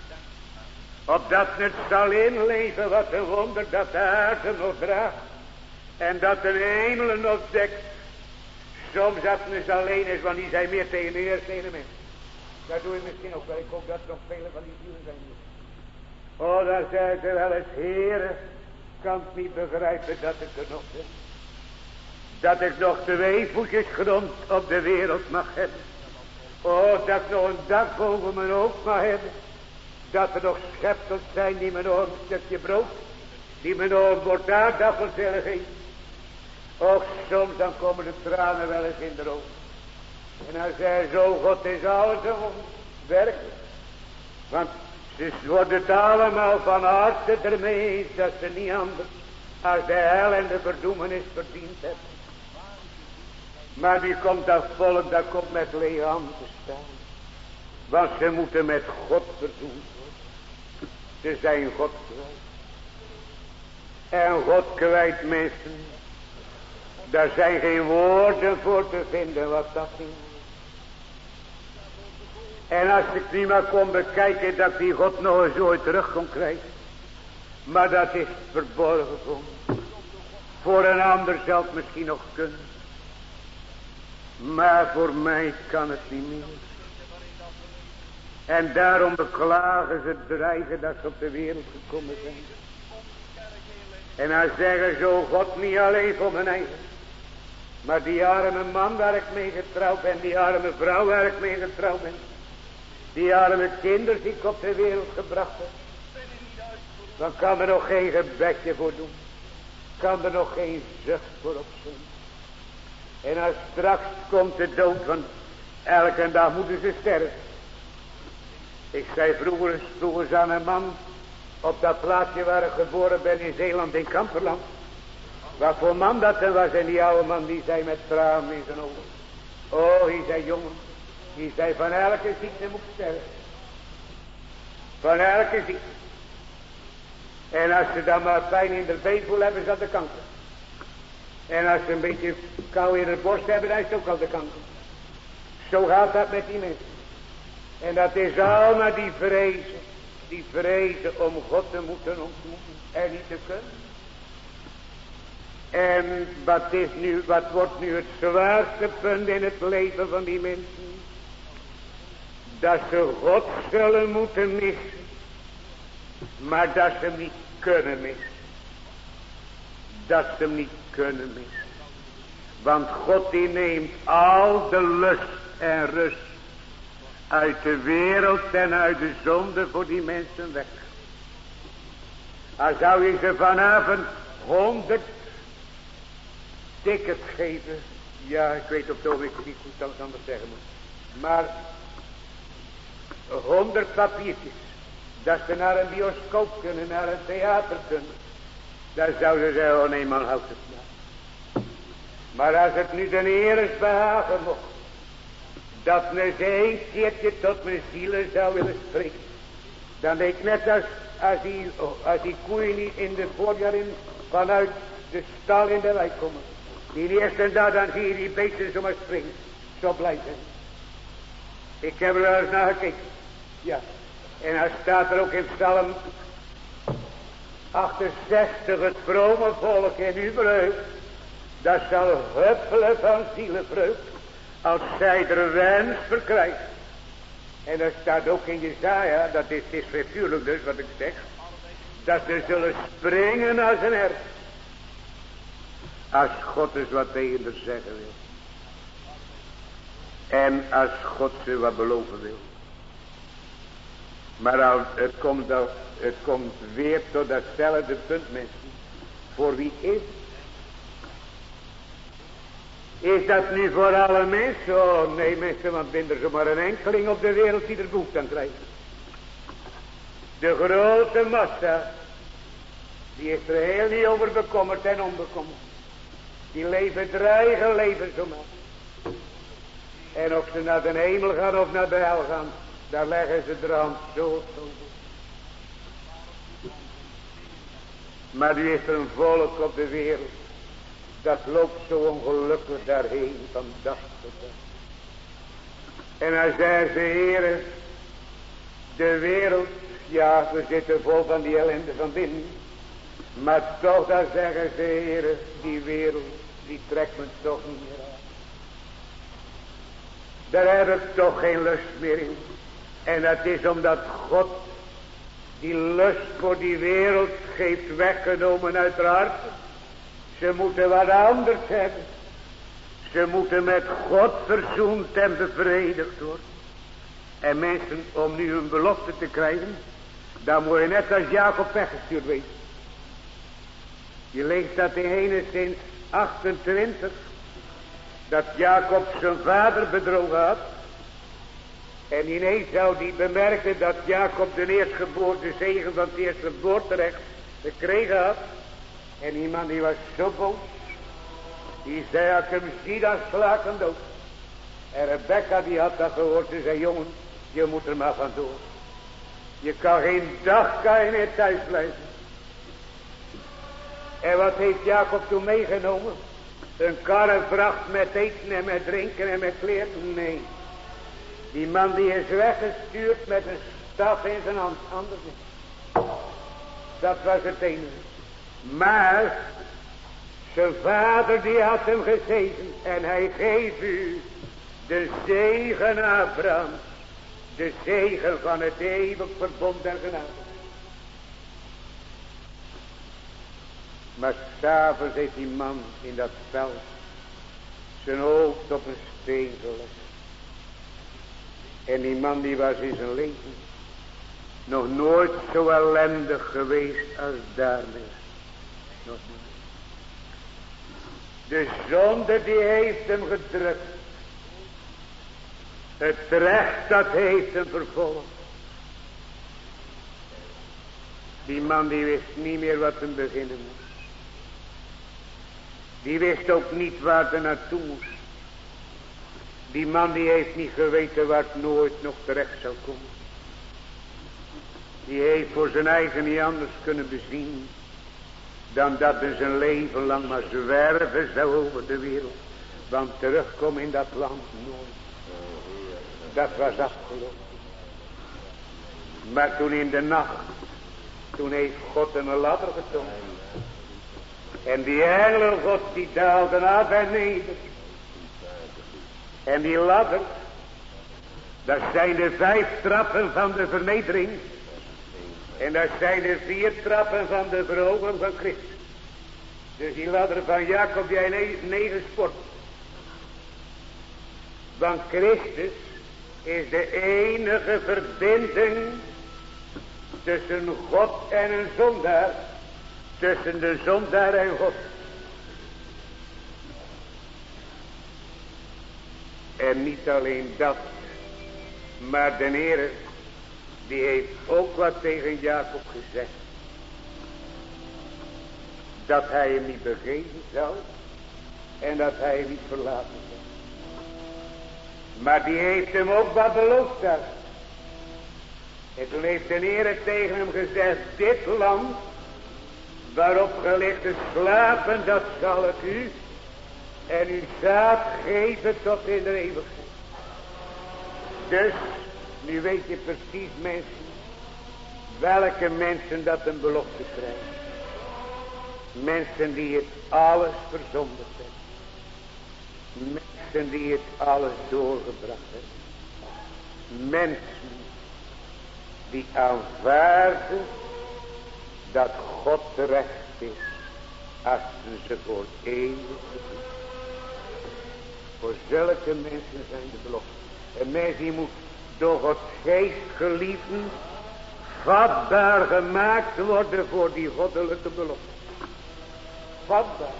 Opdat het zal inleven, wat een wonder dat de aarde nog draagt. En dat de hemelen nog dekt. Soms dat het dus alleen is, want die zijn meer tegen de eerste ene mens. Dat doe je misschien ook wel. Ik hoop dat nog vele van die zielen zijn. Oh, dan zei ze wel eens, Heere, kan het niet begrijpen dat ik er nog ben. Dat ik nog twee voetjes grond op de wereld mag hebben. Oh, dat ik nog een dak boven mijn hoofd mag hebben. Dat er nog schepsels zijn die me nog een stukje brood, die me nog een bord aardappels willen geven. Och, soms dan komen de tranen wel eens in de ogen. En dan zei zo, God is alles een werkelijk. Want ze worden het allemaal van harte ermee eens dat ze niet anders als de hel en de verdoemenis verdiend hebben. Maar nu komt dat volk, dat komt met lege handen te staan. Want ze moeten met God verdoemd worden. Ze zijn God kwijt. En God kwijt, mensen. Daar zijn geen woorden voor te vinden wat dat is. En als ik niet maar kon bekijken dat die God nog eens ooit terug kon krijgen. Maar dat is verborgen voor me. Voor een ander zal het misschien nog kunnen. Maar voor mij kan het niet meer. En daarom beklagen ze, dreigen dat ze op de wereld gekomen zijn. En dan zeggen zo, God niet alleen voor mijn eigen. Maar die arme man waar ik mee getrouwd ben, die arme vrouw waar ik mee getrouwd ben. Die arme kinderen die ik op de wereld gebracht heb. Dan kan er nog geen gebedje voor doen. Kan er nog geen zucht voor opzien. En als straks komt de dood, van elke dag moeten ze sterven. Ik zei vroeger, vroeger aan een man op dat plaatsje waar ik geboren ben in Zeeland in Kamperland. Wat voor man dat er was, en die oude man die zei met tranen in zijn ogen. Oh, hij zei jongen, die zei van elke ziekte moet sterven. Van elke ziekte. En als ze dan maar pijn in de been voelen, hebben ze al de kanker. En als ze een beetje kou in de borst hebben, dan is het ook al de kanker. Zo gaat dat met die mensen. En dat is allemaal die vrezen. Die vrezen om God te moeten ontmoeten en niet te kunnen. En wat is nu, wat wordt nu het zwaarste punt in het leven van die mensen? Dat ze God zullen moeten missen. Maar dat ze hem niet kunnen missen. Dat ze hem niet kunnen missen. Want God die neemt al de lust en rust uit de wereld en uit de zonde voor die mensen weg. Als zou je ze vanavond honderd tickets geven. Ja, ik weet op het ogenblik niet goed dat ik anders zeggen moet. Maar honderd papiertjes. Dat ze naar een bioscoop kunnen, naar een theater kunnen. Dan zouden ze zeggen, oh nee man, houd het maar. Maar als het nu de Heer is behagen mocht, dat me eens een keertje tot mijn zielen zou willen spreken, dan deed ik net als, als, die, als die koeien niet in de voorjaar in, vanuit de stal in de wijk komen. Die eerste dag dan zie je die beesten zomaar springen. Zo blij zijn. Ik heb er wel eens naar gekeken. Ja. En hij staat er ook in Psalm achtenzestig, het vrome volk in uw vreugd, dat zal huppelen van zielenvreugd, als zij er wens verkrijgt. En er staat ook in Jesaja, dat is, is vertuurlijk dus wat ik zeg, dat ze zullen springen als een hert, als God eens wat tegen haar zeggen wil. En als God ze wat beloven wil. Maar al, het, komt al, het komt weer tot datzelfde punt, mensen. Voor wie is? Is dat nu voor alle mensen? Oh nee mensen, want ben er zomaar een enkeling op de wereld die er behoefte aan krijgt. De grote massa, die is er heel niet over bekommerd en onbekommerd. Die leven het eigen leven zomaar. En of ze naar de hemel gaan of naar de hel gaan, daar leggen ze de hand zo zo. Maar nu is er een volk op de wereld, dat loopt zo ongelukkig daarheen van dag tot dag. En hij zei ze, Heere, de wereld, ja, we zitten vol van die ellende van binnen. Maar toch, daar zeggen ze, Heere, die wereld, die trekt me toch niet meer aan. Daar heb ik toch geen lust meer in. En dat is omdat God die lust voor die wereld heeft weggenomen uit haar hart. Ze moeten wat anders hebben. Ze moeten met God verzoend en bevredigd worden. En mensen, om nu hun belofte te krijgen, dan moet je net als Jacob weggestuurd wezen. Je leest dat in Genesis achtentwintig, dat Jacob zijn vader bedrogen had. En ineens zou die bemerken dat Jacob de eerstgeboorte zegen van het eerstgeboorterecht gekregen had. En iemand die was zo boos. Die zei, als ik hem zie, dan sla ik hem dood. En Rebecca die had dat gehoord. Ze zei, jongen, je moet er maar vandoor. Je kan geen dag kan je meer thuis blijven. En wat heeft Jacob toen meegenomen? Een karrevracht met eten en met drinken en met kleren? Nee. Die man die is weggestuurd met een staf in zijn hand. Anders niet. Dat was het enige. Maar zijn vader die had hem gezegend. En hij geeft u de zegen Abraham. De zegen van het eeuwig verbond en genade. Maar s'avonds heeft die man in dat veld zijn hoofd op een steen gelegd. En die man die was in zijn leven nog nooit zo ellendig geweest als daarmee. Nog nooit. De zonde die heeft hem gedrukt. Het recht dat heeft hem vervolgd. Die man die wist niet meer wat hem beginnen moest. Die wist ook niet waar hij naartoe moest. Die man die heeft niet geweten waar het nooit nog terecht zou komen. Die heeft voor zijn eigen niet anders kunnen bezien dan dat hij zijn leven lang maar zwerven zou over de wereld. Want terugkomen in dat land nooit. Dat was afgelopen. Maar toen in de nacht, toen heeft God een ladder getoond. En die engelen God die daalden af en neder. En die ladder, dat zijn de vijf trappen van de vernedering. En dat zijn de vier trappen van de verhoging van Christus. Dus die ladder van Jacob, die hij negen sport. Want Christus is de enige verbinding tussen God en een zondaar. Tussen de zondaar en God. En niet alleen dat, maar de Heer, die heeft ook wat tegen Jacob gezegd. Dat hij hem niet begeven zou, En dat hij niet verlaten zal. Maar die heeft hem ook wat beloofd had. En toen heeft de Heer tegen hem gezegd, dit land waarop ge ligt te slapen, dat zal ik u en uw zaad geven tot in de eeuwigheid. Dus, nu weet je precies mensen, welke mensen dat een belofte krijgen. Mensen die het alles verzondigd hebben. Mensen die het alles doorgebracht hebben. Mensen die aanvaarden dat God terecht is als ze voor eeuwig doen. Voor zulke mensen zijn de beloften. Een mens die moet door Gods geest geliefden vatbaar gemaakt worden voor die goddelijke belofte. Vatbaar.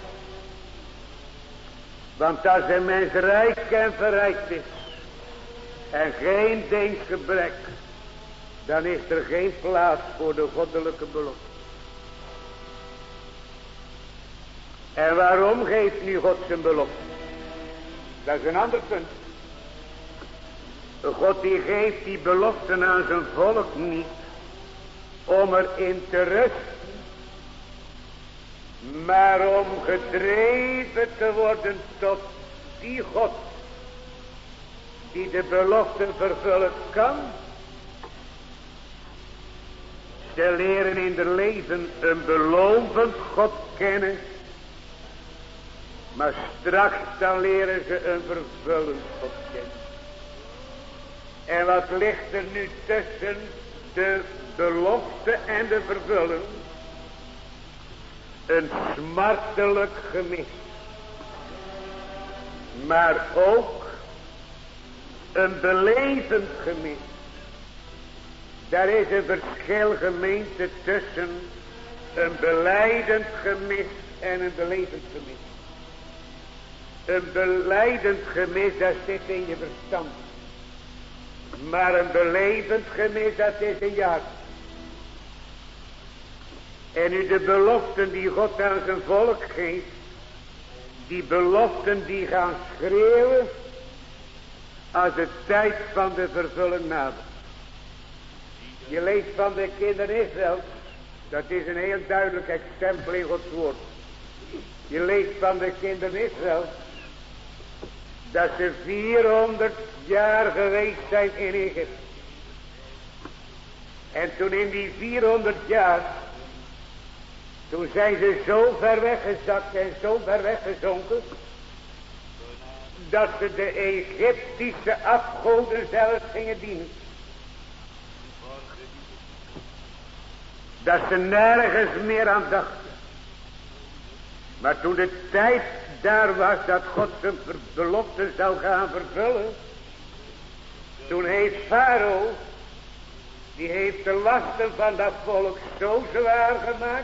Want als een mens rijk en verrijkt is en geen dienstgebrek, dan is er geen plaats voor de goddelijke belofte. En waarom geeft nu God zijn belofte? Dat is een ander punt. God die geeft die beloften aan zijn volk niet om erin te rusten, maar om gedreven te worden tot die God die de beloften vervullen kan. Ze leren in hun leven een belovend God kennen, maar straks dan leren ze een vervullend God kennen. En wat ligt er nu tussen de belofte en de vervulling? Een smartelijk gemis. Maar ook een belevend gemis. Daar is een verschil, gemeente, tussen een belijdend gemis en een belevend gemis. Een belijdend gemis, dat zit in je verstand. Maar een belevend gemis, dat is in je hart. En nu de beloften die God aan zijn volk geeft, die beloften die gaan schreeuwen als de tijd van de vervulling nadert. Je leest van de kinderen Israël, dat is een heel duidelijk exempel in Gods woord. Je leest van de kinderen Israël, dat ze vierhonderd jaar geweest zijn in Egypte. En toen in die vierhonderd jaar, toen zijn ze zo ver weggezakt en zo ver weggezonken, dat ze de Egyptische afgoden zelfs gingen dienen. Dat ze nergens meer aan dachten. Maar toen de tijd daar was dat God zijn belofte zou gaan vervullen, toen heeft Farao, die heeft de lasten van dat volk zo zwaar gemaakt,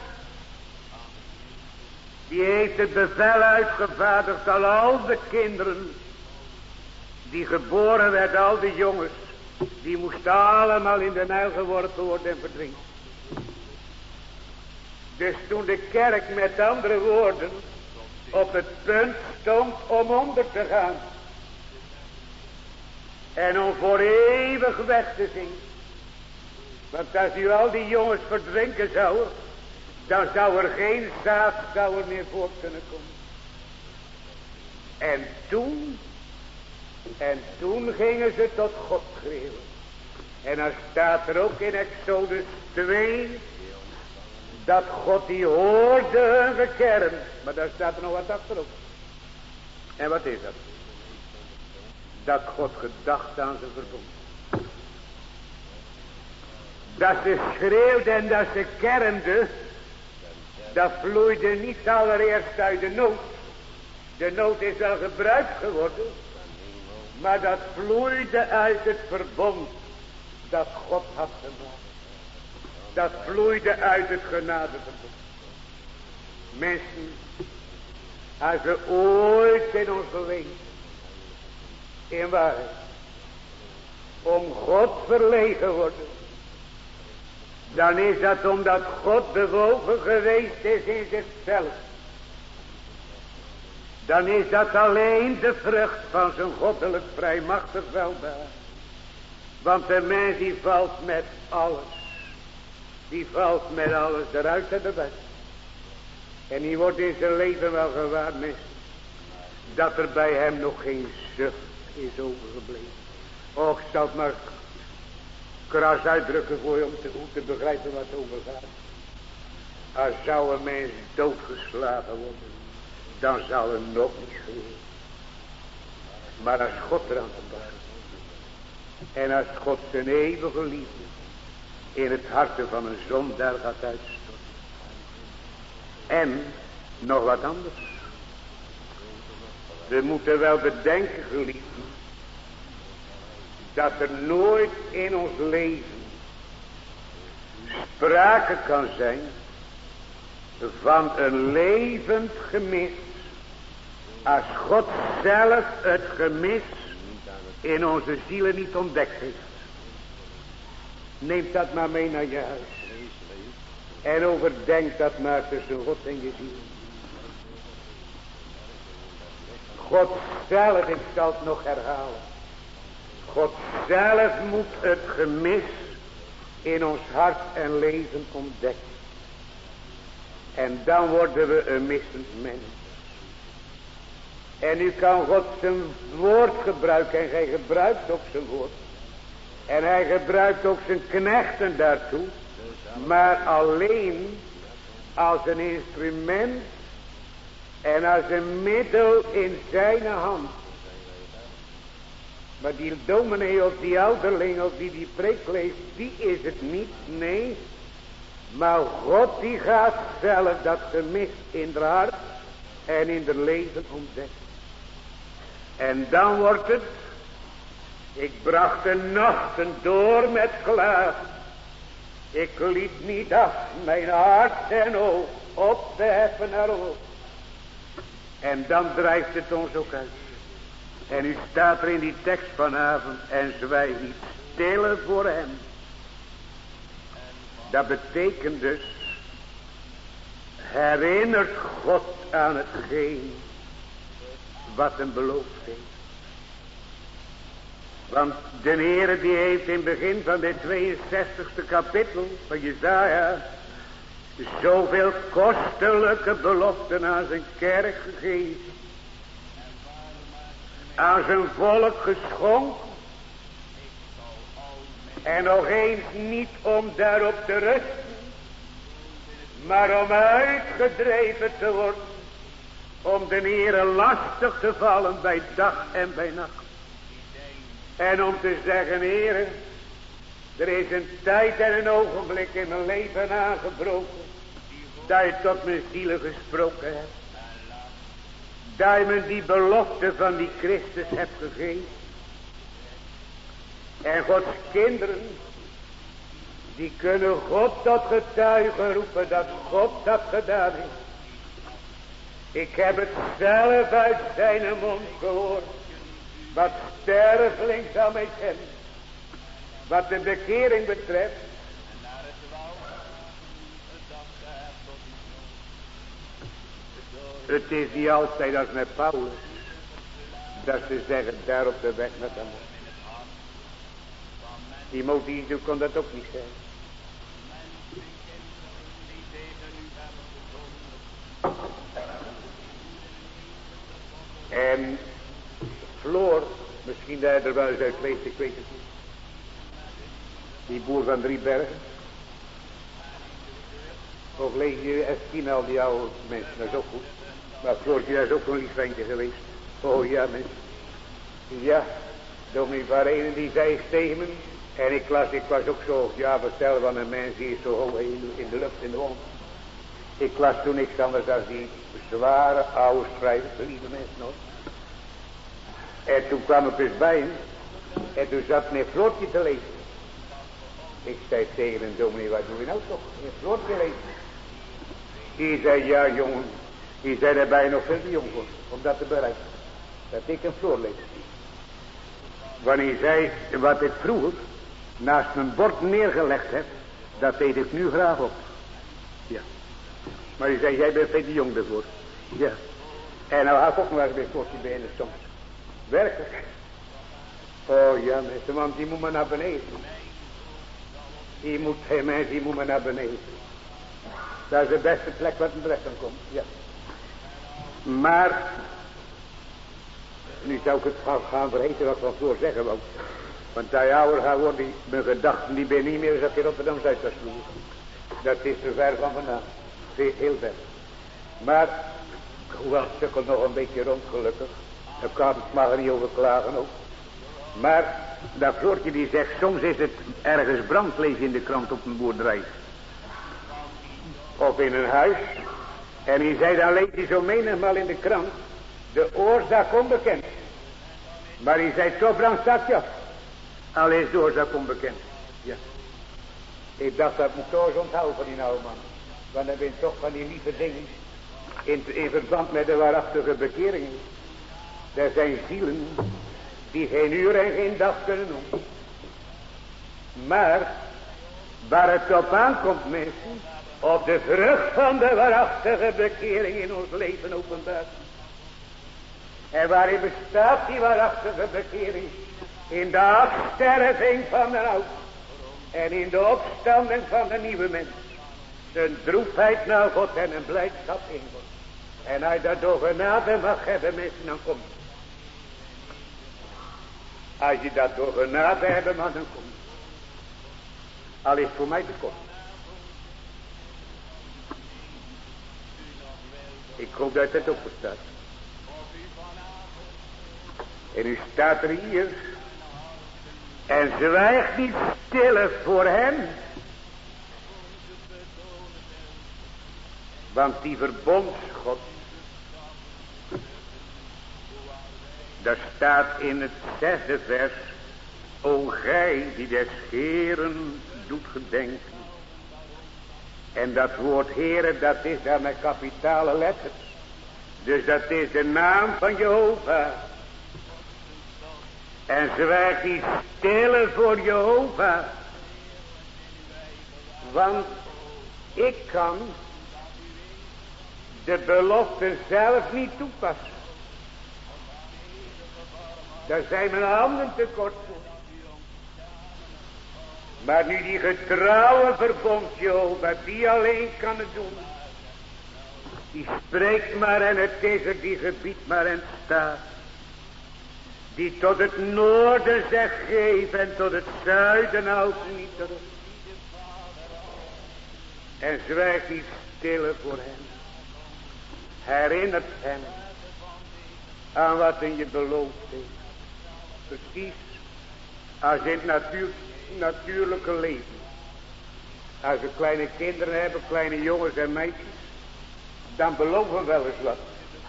die heeft het bevel uitgevaardigd dat al de kinderen die geboren werden, al de jongens, die moesten allemaal in de Nijl geworpen worden en verdrinken. Dus toen de kerk met andere woorden op het punt stond om onder te gaan en om voor eeuwig weg te zingen, want als u al die jongens verdrinken zouden, dan zou er geen zaad zou er meer voort kunnen komen. En toen, en toen gingen ze tot God schreeuwen. En dan staat er ook in Exodus twee, dat God die hoorde hun gekerm. Maar daar staat er nog wat achterop. En wat is dat? Dat God gedacht aan zijn verbond. Dat ze schreeuwde en dat ze kermde, dat vloeide niet allereerst uit de nood. De nood is wel gebruikt geworden, maar dat vloeide uit het verbond dat God had gemaakt. Dat vloeide uit het genadeverbond. Mensen, als we ooit in ons leven, in waarheid, om God verlegen worden, dan is dat omdat God bewogen geweest is in zichzelf. dan is dat alleen de vrucht van zijn goddelijk vrijmachtig weldaad. Want de mens die valt met alles. Die valt met alles eruit en erbij. En die wordt in zijn leven wel gewaar, mensen, dat er bij hem nog geen zucht is overgebleven. Och, ik zal het maar kras uitdrukken voor je om te, om te begrijpen wat het over gaat. Als zou een mens doodgeslagen worden, dan zal er nog niet gebeuren. Maar als God eraan te passen. En als God zijn eeuwige liefde in het hart van een zondaar gaat uitstorten. En nog wat anders. We moeten wel bedenken, geliefden, dat er nooit in ons leven sprake kan zijn van een levend gemis, als God zelf het gemis in onze zielen niet ontdekt heeft. Neem dat maar mee naar je huis. En overdenk dat maar tussen God en je ziel. God zelf, ik zal het nog herhalen. God zelf moet het gemis in ons hart en leven ontdekken. En dan worden we een missend mens. En nu kan God zijn woord gebruiken en hij gebruikt ook zijn woord. En hij gebruikt ook zijn knechten daartoe. Maar alleen als een instrument en als een middel in zijn hand. Maar die dominee of die ouderling of die die preek leest, die is het niet, nee. Maar God die gaat zelf dat gemis in het hart en in het leven ontdekken. En dan wordt het, ik bracht de nachten door met klaar. Ik liet niet af mijn hart en oog op te heffen naar oog. En dan drijft het ons ook uit. En u staat er in die tekst vanavond en zwijgt niet stille voor hem. Dat betekent dus, herinnert God aan hetgeen wat hem beloofd heeft. Want de Heere die heeft in het begin van dit tweeënzestigste kapittel van Jesaja zoveel kostelijke beloften aan zijn kerk gegeven. Aan zijn volk geschonken. En nog eens niet om daarop te rusten, maar om uitgedreven te worden, om de Heere lastig te vallen bij dag en bij nacht. En om te zeggen, Heere, er is een tijd en een ogenblik in mijn leven aangebroken, dat je tot mijn zielen gesproken hebt. Dat je me die belofte van die Christus hebt gegeven. En Gods kinderen, die kunnen God tot getuige roepen dat God dat gedaan heeft. Ik heb het zelf uit zijn mond gehoord. Wat sterveling zal mij kennen. Wat de bekering betreft. Het is niet altijd als met Paulus. Dat ze zeggen daar op de weg met hem. Timotheus kon dat ook niet zijn. En Floor, misschien dat hij er wel eens uit leest, ik weet het niet. Die boer van Driebergen. Of lees je Eskina al die oude mensen, dat is ook goed. Maar Floortje, dat is ook een lief ventje geweest. Oh ja, mensen. Ja, dominee van Renen die zei tegen me. En ik las, ik was ook zo, ja, vertel van een mens die is zo hoog in, in de lucht, in de wond. Ik las toen niks anders dan die zware oude schrijver, de lieve mensen nog. En toen kwam ik dus bij hem. En toen zat meneer Floortje te lezen. Ik zei tegen een dominee, wat doe je nou toch? Meneer Floortje lezen. Die zei, ja jongen. Die zei, daar ben je nog veel te jong voor. Om dat te bereiken. Dat ik een Floor lees. Wanneer zei, wat ik vroeger naast mijn bord neergelegd heb, dat deed ik nu graag op. Ja. Maar hij zei, jij bent veel te jong ervoor. Ja. En nou ga ik ook nog eens bij Kortje benen soms. Werkelijk. Oh ja mensen, want die moet maar naar beneden. Die moet, hey mensen, die moet maar naar beneden. Dat is de beste plek waar een terecht kan komen. Ja. Maar, nu zou ik het gaan, gaan vergeten wat ik van voor zeggen wou. Want daar ouder gaan worden, die, mijn gedachten die ben niet meer als ik in Rotterdam Zuid was vloer. Dat is te ver van vandaan. Heel ver. Maar, hoewel het sukkel nog een beetje rond gelukkig. Ik kan, mag er niet over klagen ook. Maar, dat Floortje die zegt, soms is het ergens brand, lees je in de krant op een boerderij. Of in een huis. En hij zei, dan leest hij zo menigmaal in de krant. De oorzaak onbekend. Maar hij zei, toch brandt straks af. Al is de oorzaak onbekend. Ja. Ik dacht, dat moet toch eens onthouden van die oude man. Want dat zijn toch van die lieve dingen. In, in verband met de waarachtige bekeringen. Er zijn zielen die geen uur en geen dag kunnen noemen. Maar, waar het op aankomt mensen, op de vrucht van de waarachtige bekering in ons leven openbaar. En waarin bestaat die waarachtige bekering? In de afsterving van de oud. En in de opstanding van de nieuwe mens. Zijn droefheid naar God en een blijdschap in God. En hij dat door genade mag hebben mensen, dan komt. Als je dat door genade hebben mag, dan komt. Al is het voor mij te kort. Ik hoop dat het ook bestaat. En u staat er hier. En zwijgt niet stille voor hem. Want die verbondsgod. Daar staat in het zesde vers. O gij die des Heeren doet gedenken. En dat woord Heere, dat is daar met kapitale letters. Dus dat is de naam van Jehovah. En zwijg die stille voor Jehovah. Want ik kan de belofte zelf niet toepassen. Daar zijn mijn handen te kort voor. Maar nu die getrouwe verbond Jehovah, die alleen kan het doen. Die spreekt maar en het is er, die gebiedt maar en staat. Die tot het noorden zegt geef en tot het zuiden houdt niet terug. En zwijgt niet stille voor hem. Herinnert hem aan wat in je beloofd heeft. Precies als in het natuur, natuurlijke leven. Als we kleine kinderen hebben, kleine jongens en meisjes, dan beloven we wel eens wat.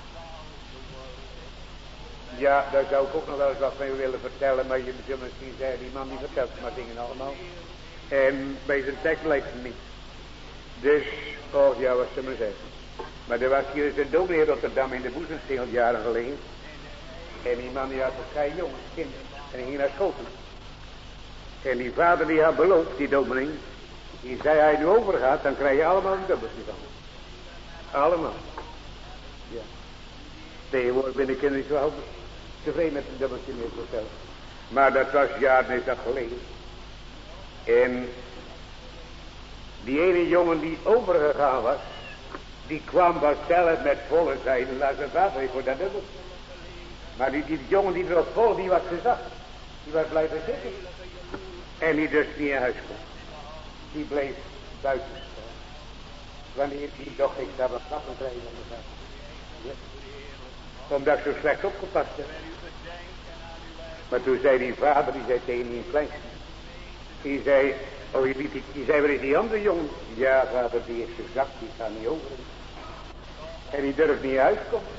Ja, daar zou ik ook nog wel eens wat mee willen vertellen, maar je zult misschien zeggen, die man die vertelt maar dingen allemaal. En bij zijn tekst blijft het niet. Dus, oh ja, wat ze maar zeggen. Maar er was hier eens een dominee in Rotterdam in de Boezemsingel jaren geleden. En die man die had een kei jongens, kinderen. En die ging naar school toe. En die vader die had beloofd, die dominee. Die zei, hij nu overgaat, dan krijg je allemaal een dubbeltje van. Allemaal. Ja. Tegenwoordig ben ik kinderen zo tevreden met een dubbeltje meer vertellen. Maar dat was jaren is dat geleden. En die ene jongen die overgegaan was, die kwam was zelf met volle zijde naar zijn vader voor dat dubbeltje. Maar die, die jongen die erop vol, die was gezakt. Die was blijven zitten. En die dus niet in huis kon. Die bleef buiten staan. Wanneer die toch ik daar wat klappen krijgen van de vader. Ja. Omdat ik zo slecht opgepast heb. Maar toen zei die vader, die zei tegen die kleinste. Die zei, oh je liet die, die zei, waar is die andere jongen? Ja vader, die is gezakt, die gaat niet over. En die durft niet uitkomen.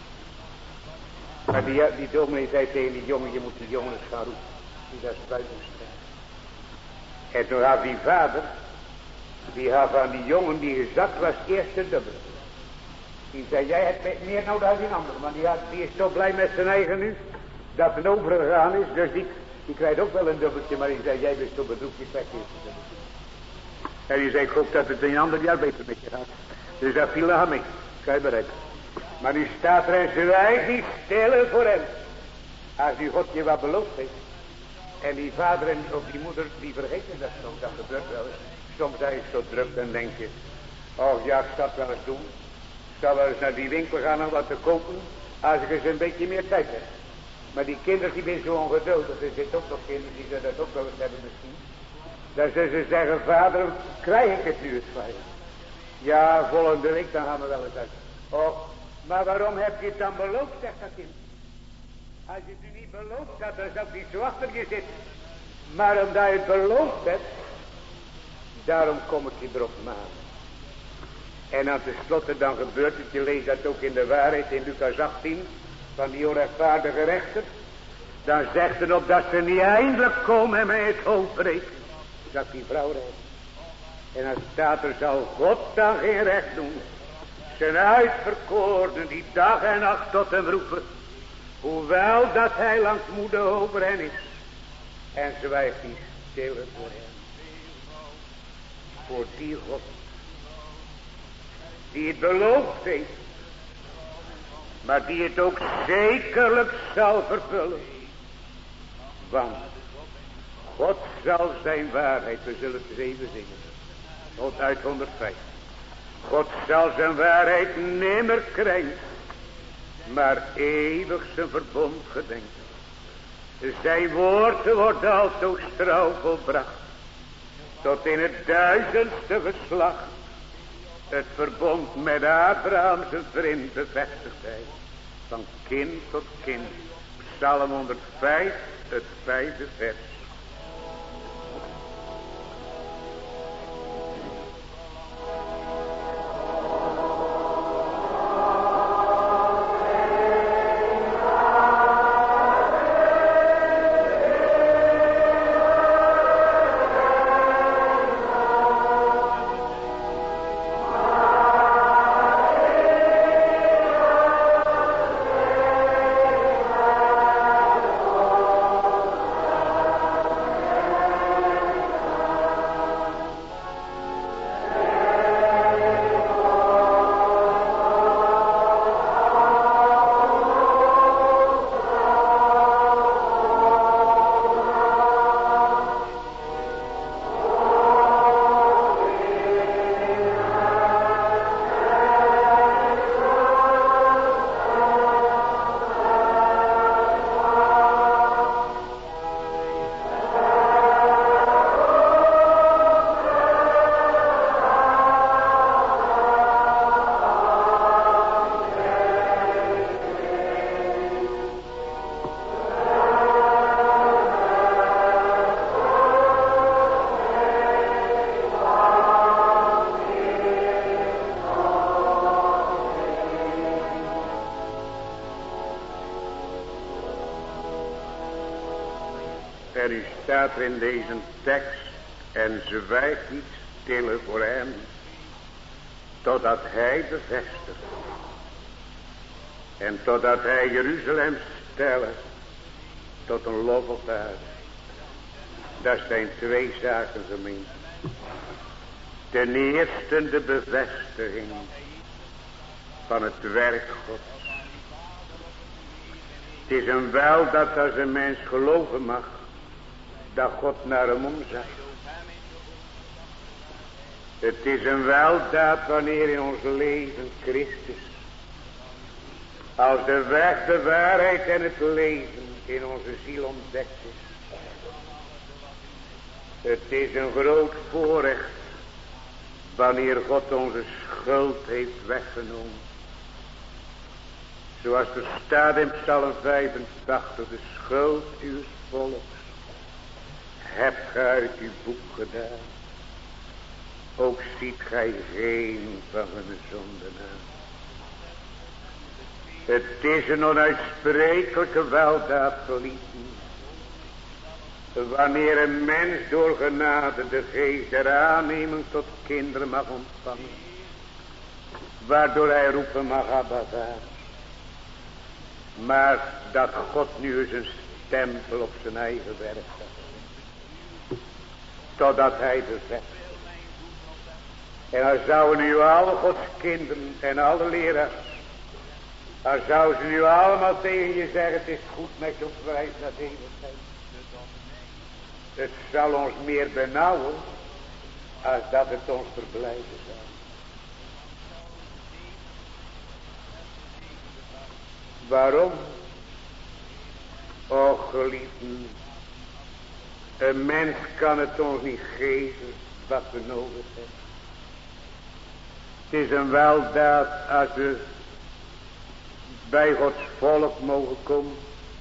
Maar die, die dominee zei tegen die jongen, je moet die jongens gaan roepen. Die daar buiten staan. En toen had die vader, die had van die jongen die gezakt was, eerst de dubbel. Die zei, jij hebt meer nodig dan die andere. Maar die, had, die is zo blij met zijn eigen nu, dat het overgegaan is. Dus die, die krijgt ook wel een dubbeltje. Maar die zei, jij bent zo bedroefd, je krijgt eerst een dubbeltje. En die zei, ik hoop dat het een ander jaar beter met je gaat. Dus dat viel aan mee. Ga je bereiken. Maar nu staat er en zwijgt niet stil voor hem. Als nu God je wat beloofd heeft. En die vader en of die moeder die vergeten dat soms. Dat gebeurt wel eens. Soms is het zo druk dan denk je. Oh ja, ik zal het wel eens doen. Ik zal wel eens naar die winkel gaan om wat te kopen. Als ik eens een beetje meer tijd heb. Maar die kinderen die zijn zo ongeduldig. Er zitten ook nog kinderen die dat ook wel eens hebben misschien. Dan zullen ze zeggen, vader, krijg ik het nu eens van je? Ja, volgende week dan gaan we wel eens uit. Oh, maar waarom heb je het dan beloofd, zegt dat kind. Als je het u niet beloofd had, dan zou ik niet zo achter je zitten. Maar omdat je het beloofd hebt, daarom kom ik je erop na. En dan tenslotte dan gebeurt het, je leest dat ook in de waarheid in Lucas achttien, van die onrechtvaardige rechter. Dan zegt hij op dat ze niet eindelijk komen en mij het hoofd breken. Dat die vrouw redt. En dan staat er, zal God dan geen recht doen. Zijn uitverkorenen die dag en nacht tot hem roepen. Hoewel dat hij langsmoedig over hen is. En zwijgt die stille voor hem. Voor die God. Die het beloofd heeft. Maar die het ook zekerlijk zal vervullen. Want God zal zijn waarheid, we zullen het eens even zingen. Tot uit honderdvijf. God zal zijn waarheid nimmer krenken, maar eeuwig zijn verbond gedenken. Zijn woorden worden alzo trouw volbracht, tot in het duizendste geslacht. Het verbond met Abraham zijn vriend bevestigd hij, van kind tot kind. Psalm honderdvijf, het vijfde vers. En u staat er in deze tekst, en zwijgt niet stille voor hem, totdat hij bevestigt. En totdat hij Jeruzalem stellen tot een lofeltaar. Dat zijn twee zaken gemeen. Ten eerste de bevestiging van het werk Gods. Het is een wel dat als een mens geloven mag, dat God naar hem omzag. Het is een weldaad wanneer in ons leven Christus als de weg, de waarheid en het leven in onze ziel ontdekt is. Het is een groot voorrecht wanneer God onze schuld heeft weggenomen. Zoals er staat in Psalm vijfentachtig, de schuld uws volks hebt gij uit uw boek gedaan. Ook ziet gij geen van hun zonden aan. Het is een onuitsprekelijke weldaad, geliefden, wanneer een mens door genade de geest der aanneming tot kinderen mag ontvangen, waardoor hij roepen mag, Abba Vader. Maar dat God nu eens een stempel op zijn eigen werk zet, totdat hij bevestigt. En dan zouden nu alle Gods kinderen en alle leraars Dan zou ze nu allemaal tegen je zeggen, het is goed met je op reis naar de eeuwigheid. Het zal ons meer benauwen, als dat het ons verblijden zou. Waarom? Och geliefden, een mens kan het ons niet geven wat we nodig hebben. Het is een weldaad als we bij Gods volk mogen komen.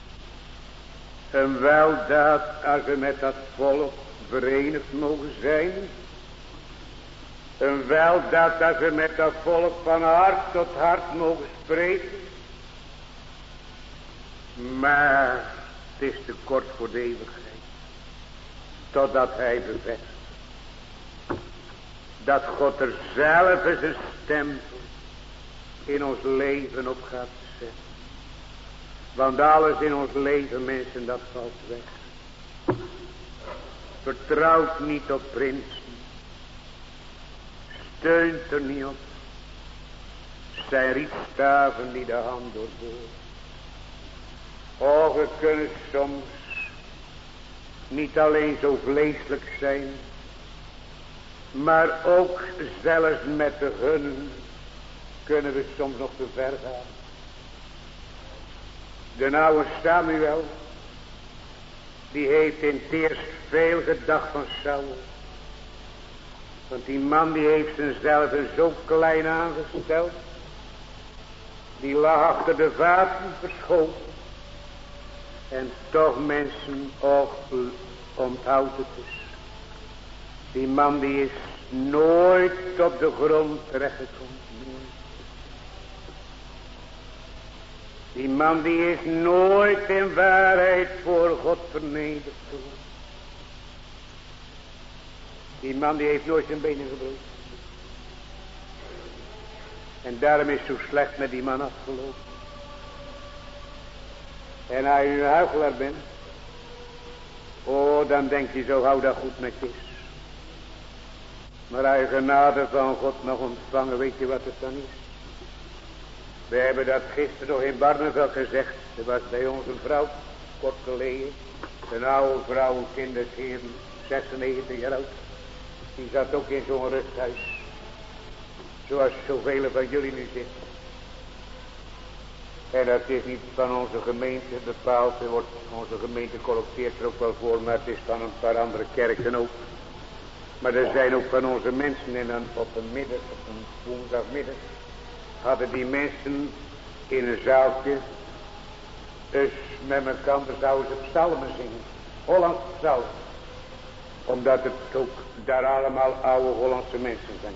Een weldaad als we met dat volk verenigd mogen zijn. Een weldaad als we met dat volk van hart tot hart mogen spreken. Maar het is te kort voor de eeuwigheid. Totdat hij bevestigt dat God er zelf zijn stempel in ons leven op gaat zetten. Want alles in ons leven, mensen, dat valt weg. Vertrouwt niet op prinsen. Steunt er niet op. Zijn rietstaven die de hand doorboren. Oh, we kunnen soms niet alleen zo vleeselijk zijn, maar ook zelfs met de hunnen kunnen we soms nog te ver gaan. De oude Samuel, die heeft in het eerst veel gedacht van Saul. Want die man die heeft zichzelf zo klein aangesteld. Die lag achter de vaten verschoten. En toch mensen, och, onthoud het eens. Die man die is nooit op de grond terechtgekomen. Die man die is nooit in waarheid voor God vernederd. Die man die heeft nooit zijn benen gebroken. En daarom is het zo slecht met die man afgelopen. En als je een huichelaar bent, oh, dan denk je zo gauw dat goed met je is. Maar als je genade van God nog ontvangen, weet je wat het dan is? We hebben dat gisteren nog in Barneveld gezegd. Er was bij ons een vrouw, kort geleden, een oude vrouw, een kindersheren, zesennegentig jaar oud. Die zat ook in zo'n rusthuis. Zoals zoveel van jullie nu zitten. En dat is niet van onze gemeente bepaald. Er wordt, onze gemeente collecteert er ook wel voor, maar het is van een paar andere kerken ook. Maar er zijn ook van onze mensen. En dan op een middag, op een woensdagmiddag, hadden die mensen in een zaaltje, dus met elkaar zouden ze psalmen zingen. Hollandse psalmen. Omdat het ook daar allemaal oude Hollandse mensen zijn.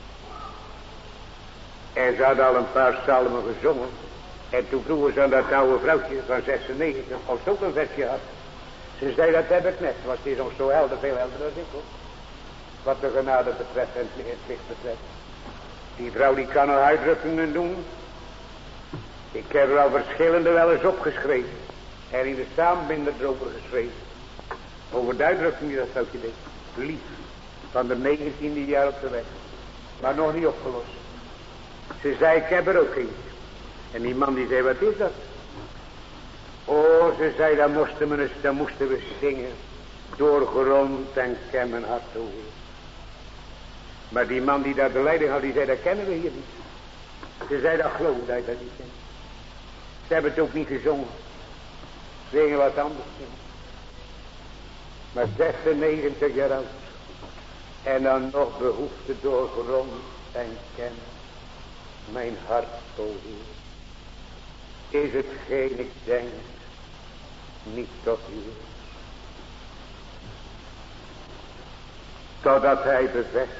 En ze hadden al een paar psalmen gezongen. En toen vroegen ze aan dat oude vrouwtje van zesennegentig of ze ook een versje had. Ze zei, dat heb ik net, want die is nog zo helder, veel helder dan ik hoor. Wat de genade betreft en het licht betreft. Die vrouw die kan al uitdrukkingen doen. Ik heb er al verschillende wel eens opgeschreven. En in de samenbinder erover geschreven. Over de uitdrukking die dat vrouwtje deed. Lief. Van de negentiende jaar op de weg. Maar nog niet opgelost. Ze zei, ik heb er ook eentje. En die man die zei, wat is dat? Oh, ze zei, dan moesten we, dan moesten we zingen. Door grond en ken mijn hart over. Maar die man die daar de leiding had, die zei, dat kennen we hier niet. Ze zei, dat geloof dat je dat niet kent. Ze hebben het ook niet gezongen. Ze zingen wat anders. Maar zesennegentig jaar oud. En dan nog behoefte door grond en kennen. Mijn hart, o Heer. Is hetgeen ik denk niet tot u. Totdat hij bevestigt.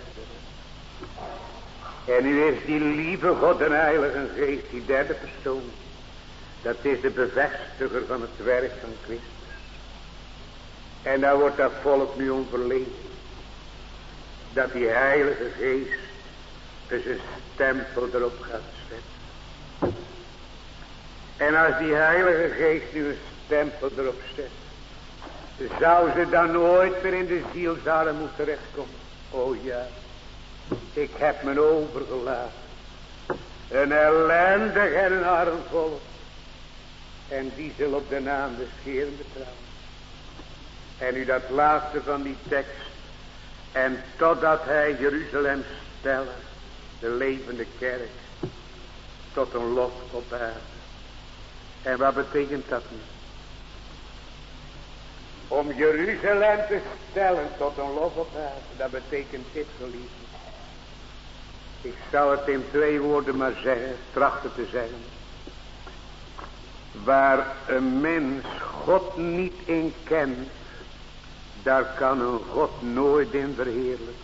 En nu is die lieve God en Heilige Geest, die derde persoon. Dat is de bevestiger van het werk van Christus. En daar wordt dat volk nu om verleden. Dat die Heilige Geest zijn stempel erop gaat zetten. En als die Heilige Geest nu een stempel erop zet, zou ze dan nooit meer in de zielzalen moeten terechtkomen. Oh ja, ik heb me overgelaten Een ellendig en een arm volk. En die zal op de naam des Heeren betrouwen. En nu dat laatste van die tekst. En totdat hij Jeruzalem stellen, de levende kerk, tot een lof op aarde. En wat betekent dat nu? Om Jeruzalem te stellen tot een lof op aarde, dat betekent dit, geliefde. Ik zal het in twee woorden maar zeggen, trachten te zeggen. Waar een mens God niet in kent, daar kan een God nooit in verheerlijken.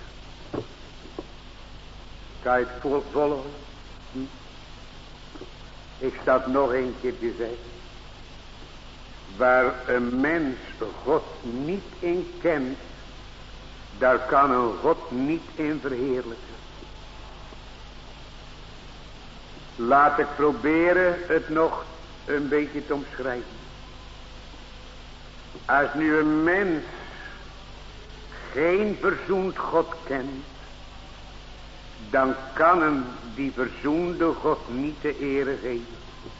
Kan je het vol volgen? Hm? Ik zal het nog een keertje zeggen. Waar een mens God niet in kent, daar kan een God niet in verheerlijken. Laat ik proberen het nog een beetje te omschrijven. Als nu een mens geen verzoend God kent, dan kan hem die verzoende God niet de ere geven.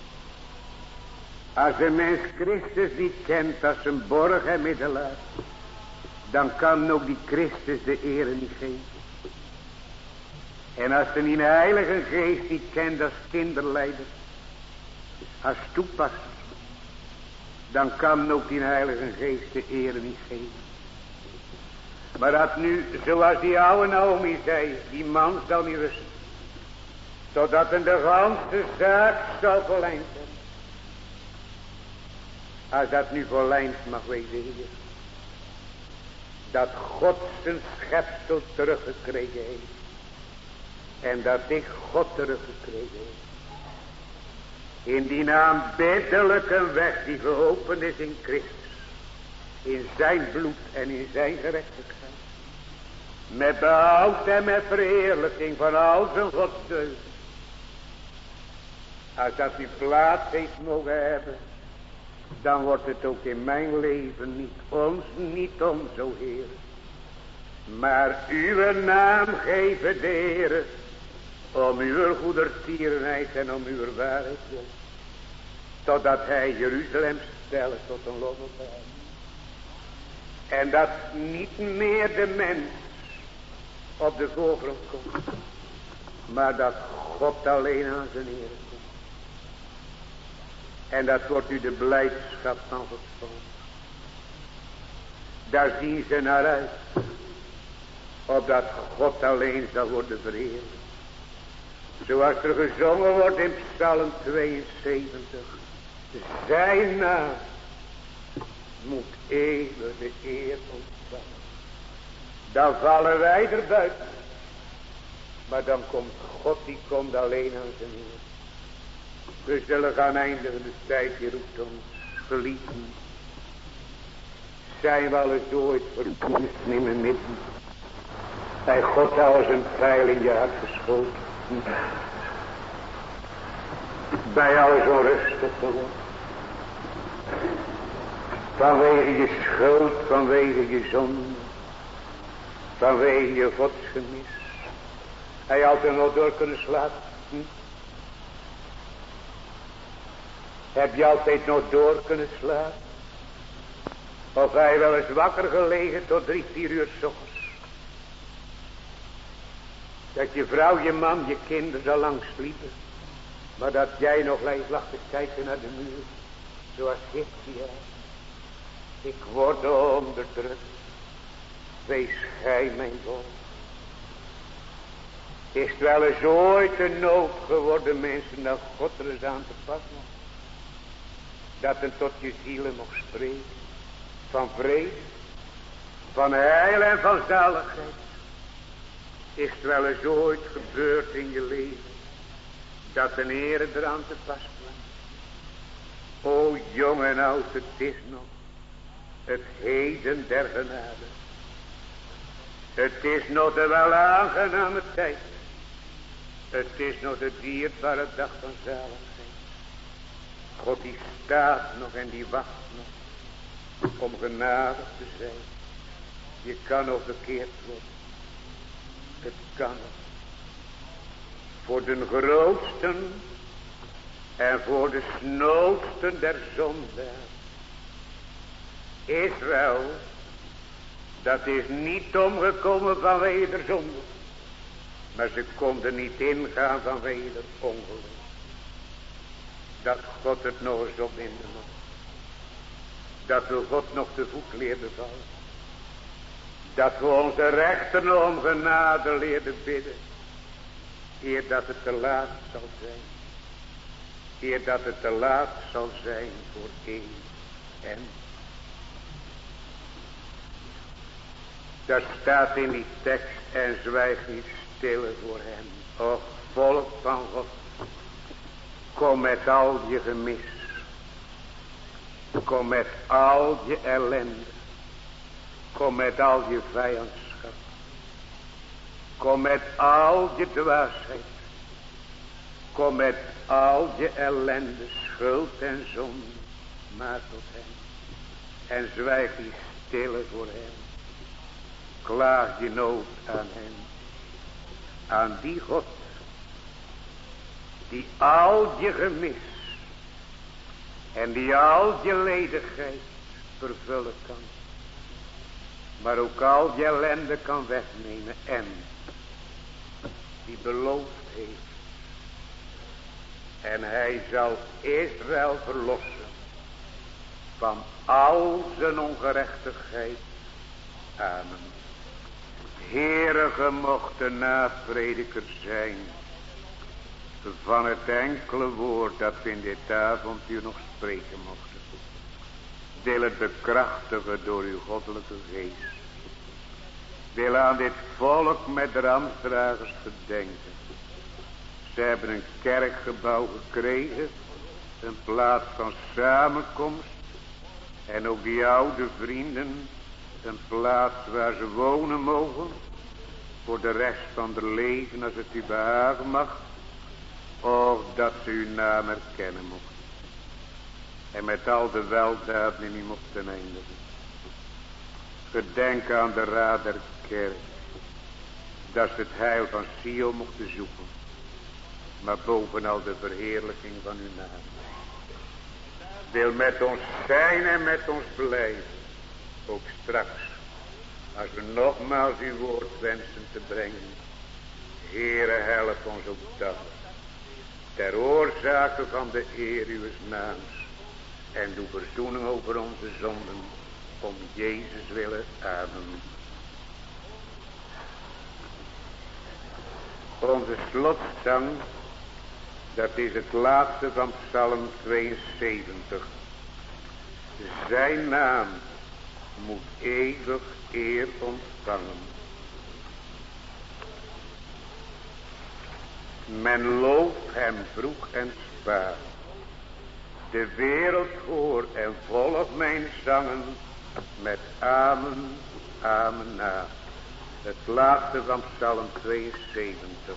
Als een mens Christus niet kent als een borg en middelaar, dan kan ook die Christus de ere niet geven. En als hij die Heilige Geest niet kent als kinderleider, als toepasser, dan kan ook die Heilige Geest de ere niet geven. Maar dat nu, zoals die oude Naomi zei, die man zal niet rusten, totdat hem de ganse zaak zal volleind zijn. Als dat nu volleind mag wezen, Heer, dat God zijn schepsel teruggekregen heeft. En dat ik God teruggekregen heb. In die aanbiddelijke weg die geopend is in Christus. In zijn bloed en in zijn gerechtigheid. Met behoud en met verheerlijking van al zijn godsdeugden. Als dat die plaats heeft mogen hebben. Dan wordt het ook in mijn leven niet ons, niet ons, o Heer. Maar uw naam geven de Heer. Om uw goedertierenheid en om uw waarheid wil. Totdat hij Jeruzalem stelt tot een lof op aarde. En dat niet meer de mens op de voorgrond komt. Maar dat God alleen aan zijn Heer komt. En dat wordt u de blijdschap van God volk. Daar zien ze naar uit. Opdat God alleen zal worden vereerd. Zoals er gezongen wordt in Psalm tweeënzeventig. Zijn naam moet eeuwig de eer ontvangen. Dan vallen wij er buiten. Maar dan komt God, die komt alleen aan zijn Heer. We zullen gaan eindigen, de tijd die roept ons, geliefden. Zijn we al eens ooit verkoest in mijn midden. Bij God al zijn pijl in je hart geschoten. Bij alles onrustig geworden. Vanwege je schuld, vanwege je zonde. Vanwege je godsgemis. Hij had altijd nog door kunnen slapen. Hm? Heb je altijd nog door kunnen slapen? Of hij wel eens wakker gelegen tot drie, vier uur 's ochtends. Dat je vrouw, je man, je kinderen al lang sliepen. Maar dat jij nog lag te kijken naar de muur. Zoals Hittia. Ik word onderdrukt. Wees gij mijn volk. Is het wel eens ooit een nood geworden, mensen, dat God er eens aan te pas mag? Dat hem tot je zielen mocht spreken. Van vrede. Van heil en van zaligheid. Is het wel eens ooit gebeurd in je leven. Dat een Heer eraan te pas kwam. O jong en oud, het is nog. Het heden der genade. Het is nog de wel aangename tijd. Het is nog de dierbare dag van zaligheid. God die staat nog en die wacht nog. Om genadig te zijn. Je kan nog bekeerd worden. Het kan nog. voor de grootsten en voor de snoodsten der zonde. Israël, dat is niet omgekomen vanwege de zonde, maar ze konden niet ingaan vanwege het ongeluk. Dat God het nog eens opnemen mag. Dat we God nog de voet leerden vallen. Dat we onze rechter om genade leerden bidden. Eer dat het te laat zal zijn. Eer dat het te laat zal zijn voor een en. Daar staat in die tekst, en zwijg niet stil voor hem. Och, volk van God. Kom met al je gemis. Kom met al je ellende. Kom met al je vijandschap. Kom met al je dwaasheid. Kom met al je ellende, schuld en zonde. Maar tot hem. En zwijg je stille voor hem. Klaag je nood aan hem. Aan die God. Die al je gemis. En die al je ledigheid vervullen kan. Maar ook al je ellende kan wegnemen. En die beloofd heeft. En hij zal Israël verlossen. Van al zijn ongerechtigheid. Amen. Heere, ge mocht de naprediker zijn. Van het enkele woord dat we in dit avontuur nog spreken mochten. Wil het bekrachtigen door uw goddelijke geest. Wil aan dit volk met de ambtsdragers gedenken. Ze hebben een kerkgebouw gekregen. Een plaats van samenkomst. En ook die oude vrienden. Een plaats waar ze wonen mogen. Voor de rest van hun leven als het u behagen mag. Of dat ze uw naam erkennen mochten. En met al de weldaden in u mochten eindigen. Gedenk aan de raad der kerk. Dat ze het heil van Sion mochten zoeken. Maar bovenal de verheerlijking van uw naam. Wil met ons zijn en met ons blijven. Ook straks. Als we nogmaals uw woord wensen te brengen. Heere, help ons ook dat. Ter oorzake van de eer uw naams. En doe verzoening over onze zonden. Om Jezus willen. Amen. Onze slotzang. Dat is het laatste van Psalm tweeënzeventig. Zijn naam moet eeuwig eer ontvangen. Men looft hem vroeg en spaar. De wereld hoor en volgt mijn zangen met amen, amen na. Het laatste van Psalm tweeënzeventig.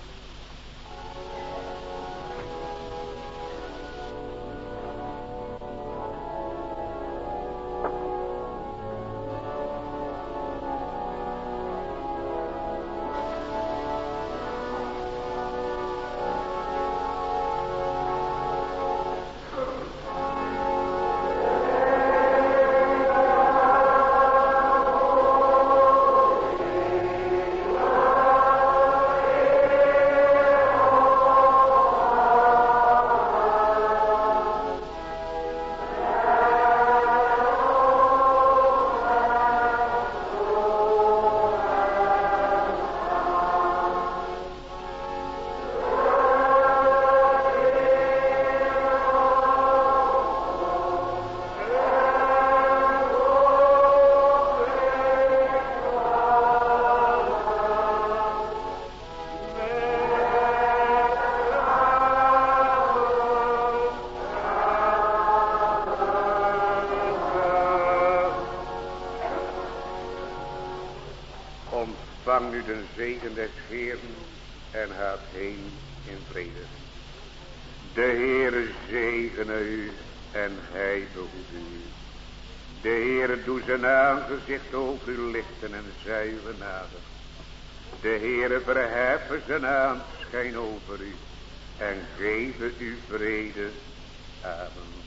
Ontvang nu de zegen des Heeren en gaat heen in vrede. De Heere zegene u en hij behoede u. De Heere doet zijn aangezicht over u lichten en zij u genadig. De Heere verheffen zijn aanschijn schijn over u en geven u vrede. Amen.